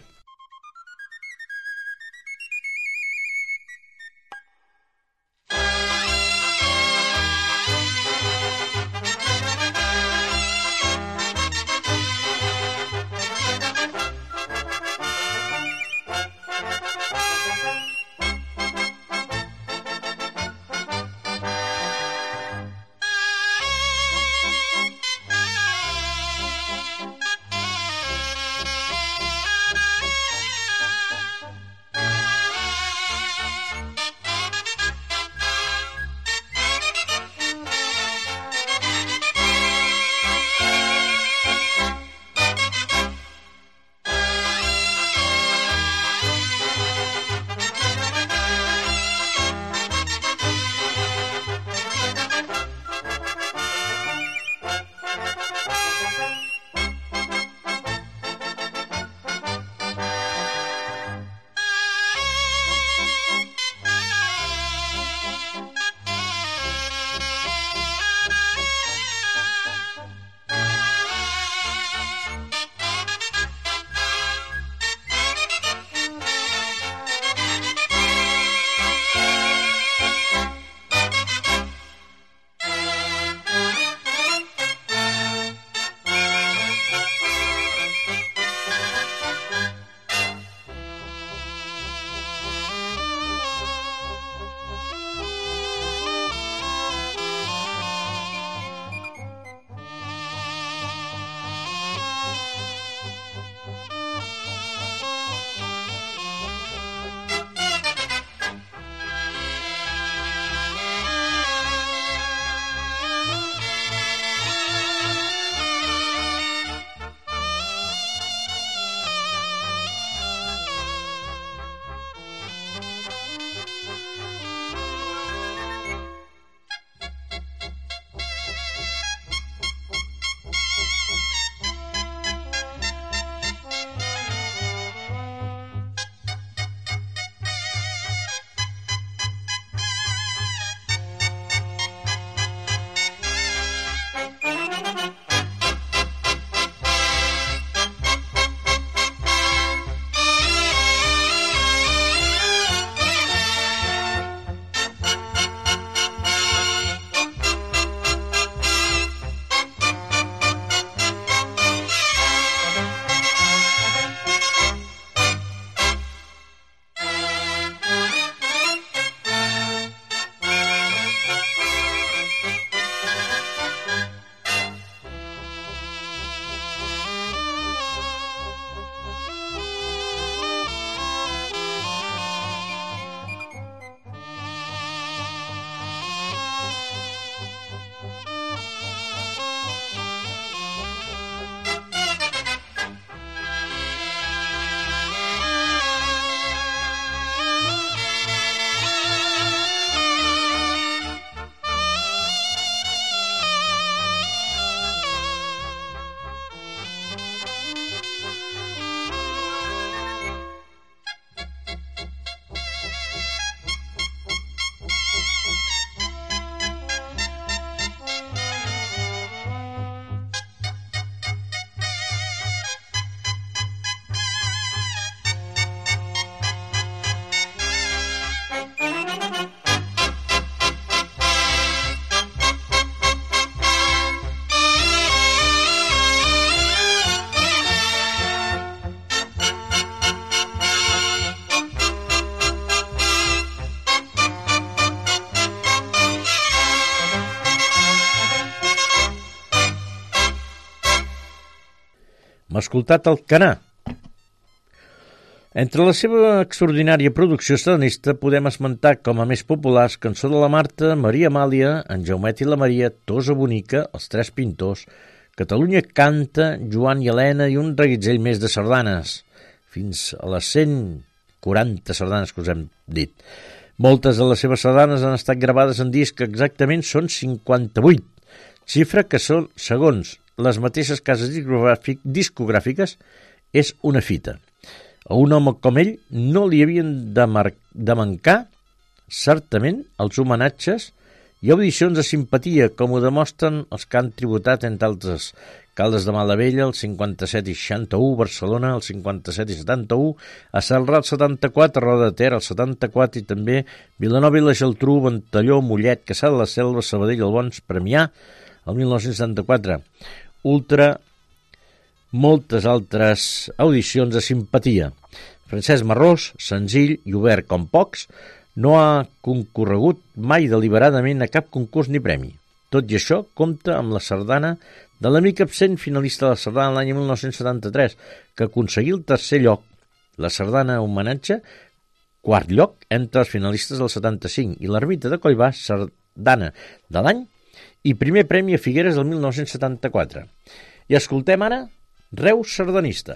Hem escoltat el Canà. Entre la seva extraordinària producció sardanista podem esmentar com a més populars Cançó de la Marta, Maria Amàlia, En Jaumet i la Maria, Tosa Bonica, Els Tres Pintors, Catalunya canta, Joan i Helena i un reguitzell més de sardanes, fins a les 140 sardanes que us hem dit. Moltes de les seves sardanes han estat gravades en disc, exactament són 58, xifra que són, segons les mateixes cases discogràfiques, és una fita. A un home com ell no li havien de mancar, certament, els homenatges i audicions de simpatia, com ho demostren els que han tributat, entre altres, Caldes de Malavella, el 57 i 61, Barcelona, el 57 i 71, a Celrà, el 74, Roda de Ter, el 74, i també Vilanova i la Geltrú, Ventalló, Mollet, Caçà de la Selva, Sabadell, Albons, Premià, el 1974. Ultra, moltes altres audicions de simpatia. Francesc Marrós, senzill i obert com pocs, no ha concorregut mai deliberadament a cap concurs ni premi. Tot i això, compta amb la sardana de l'amic absent finalista de la sardana l'any 1973, que aconseguí el tercer lloc. La sardana homenatge, quart lloc entre els finalistes del 75, i l'ermita de Collbàs, sardana de l'any, i primer premi a Figueres del 1974. I escoltem ara Reus sardanista.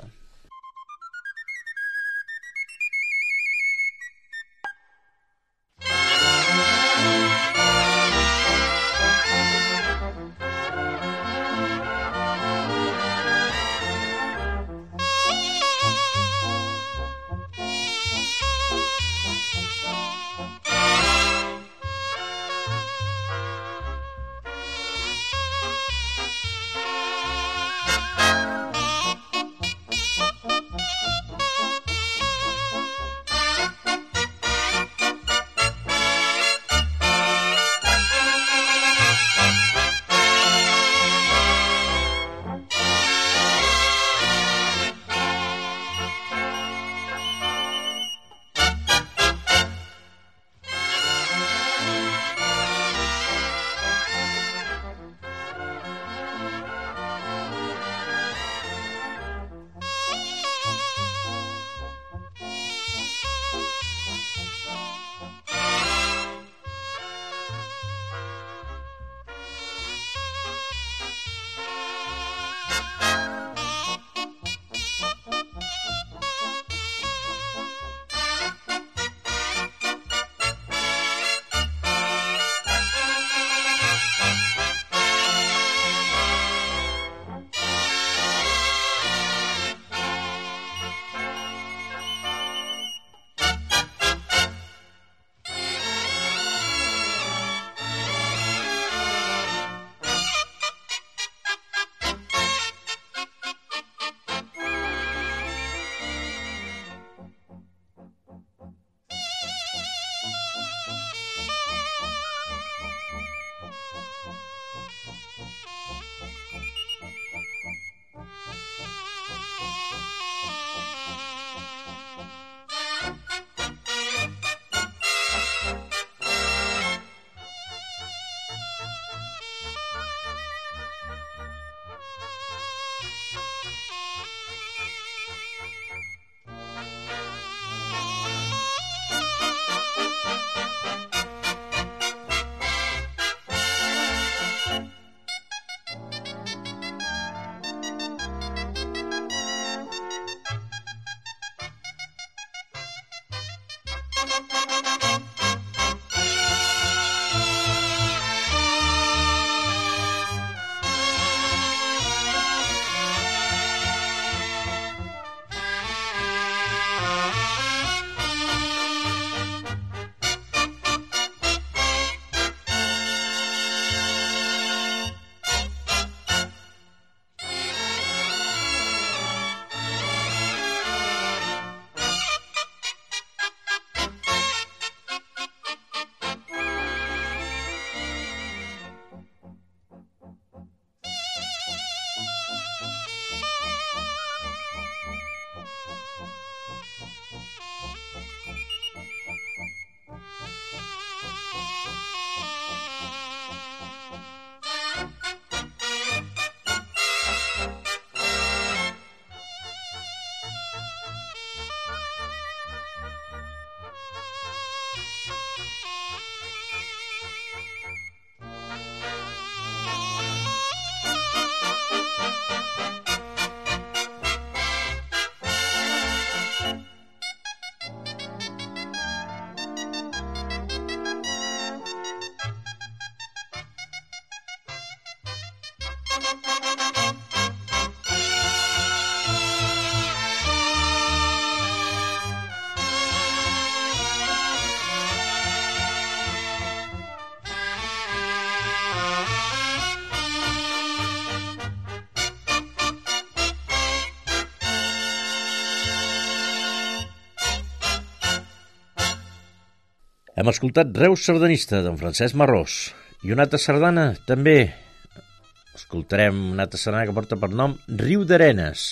Hem escoltat Reus sardanista, d'en Francesc Marrós, i una altra sardana també. Escoltarem una altra sardana que porta per nom Riu d'Arenes.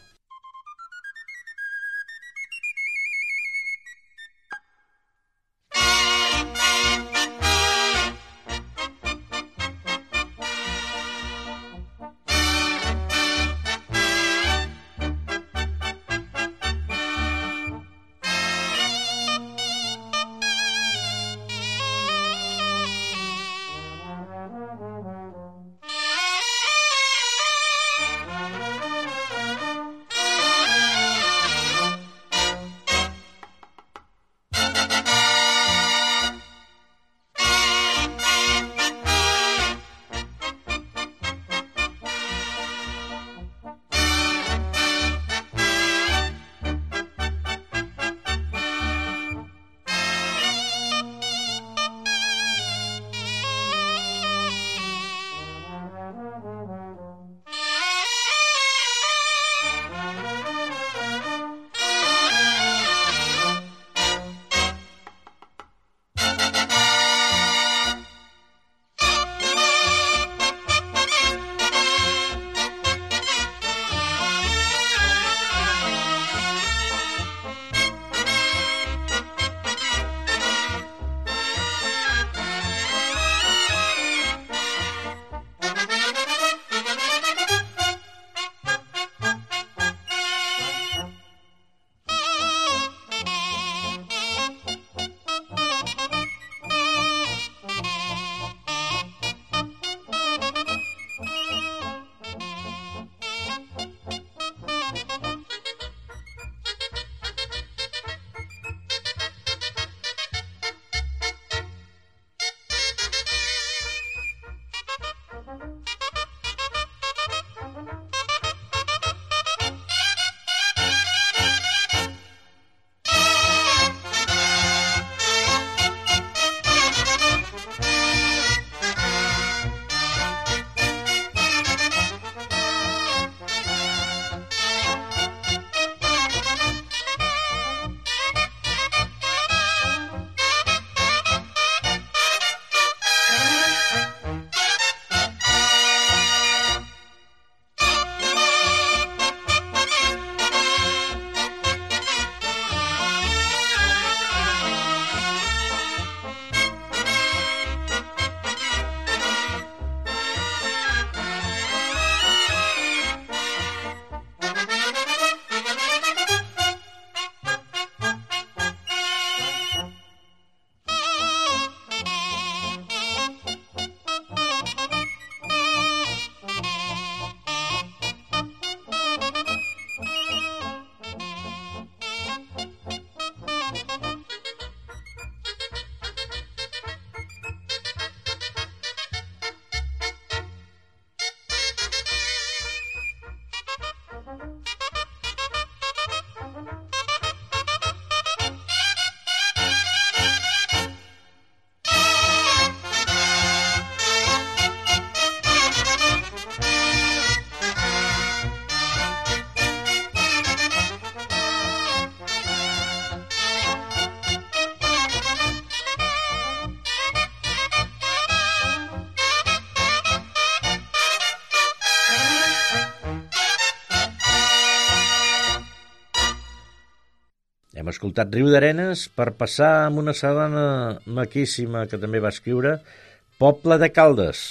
Hem escoltat Riu d'Arenes per passar amb una sardana maquíssima que també va escriure, Poble de Caldes.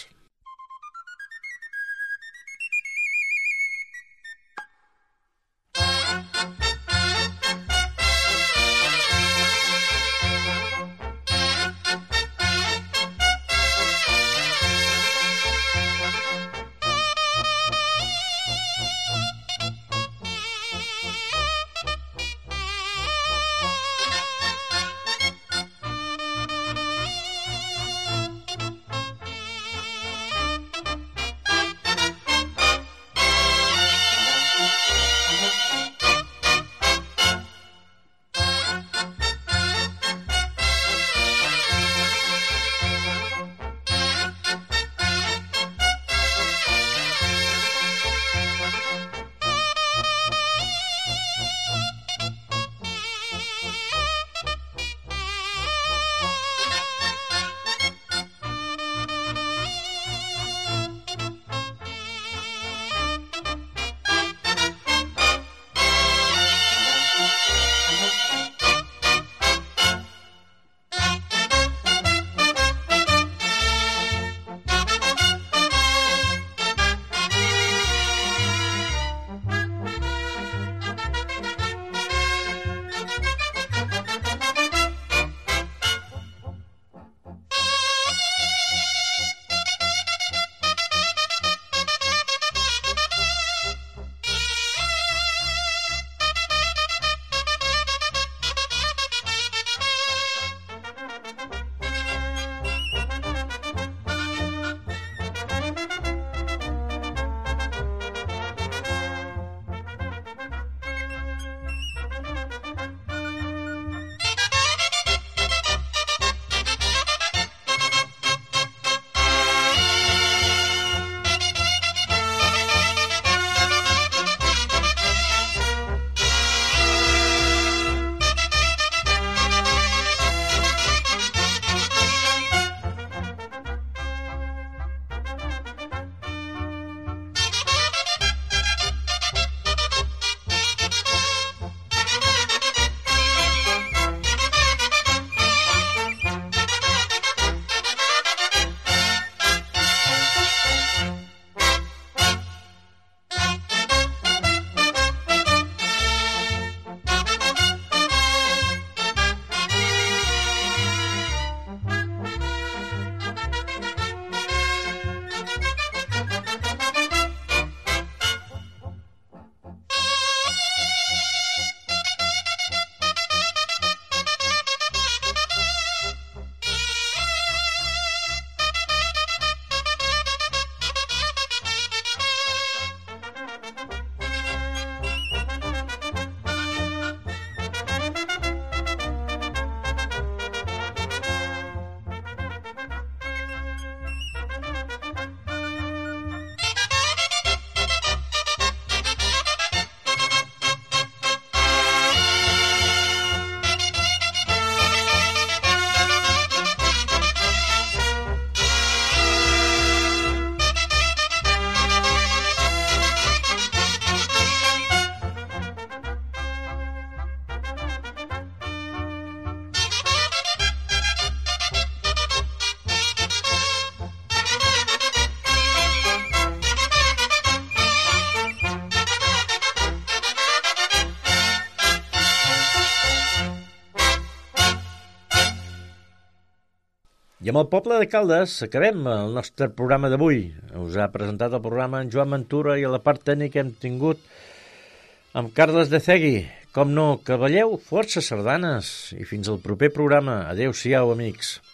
I amb el poble de Caldes acabem el nostre programa d'avui. Us ha presentat el programa en Joan Ventura i a la part tècnica hem tingut amb Carles de Cegui. Com no, que balleu força sardanes i fins al proper programa. Adéu-siau, amics.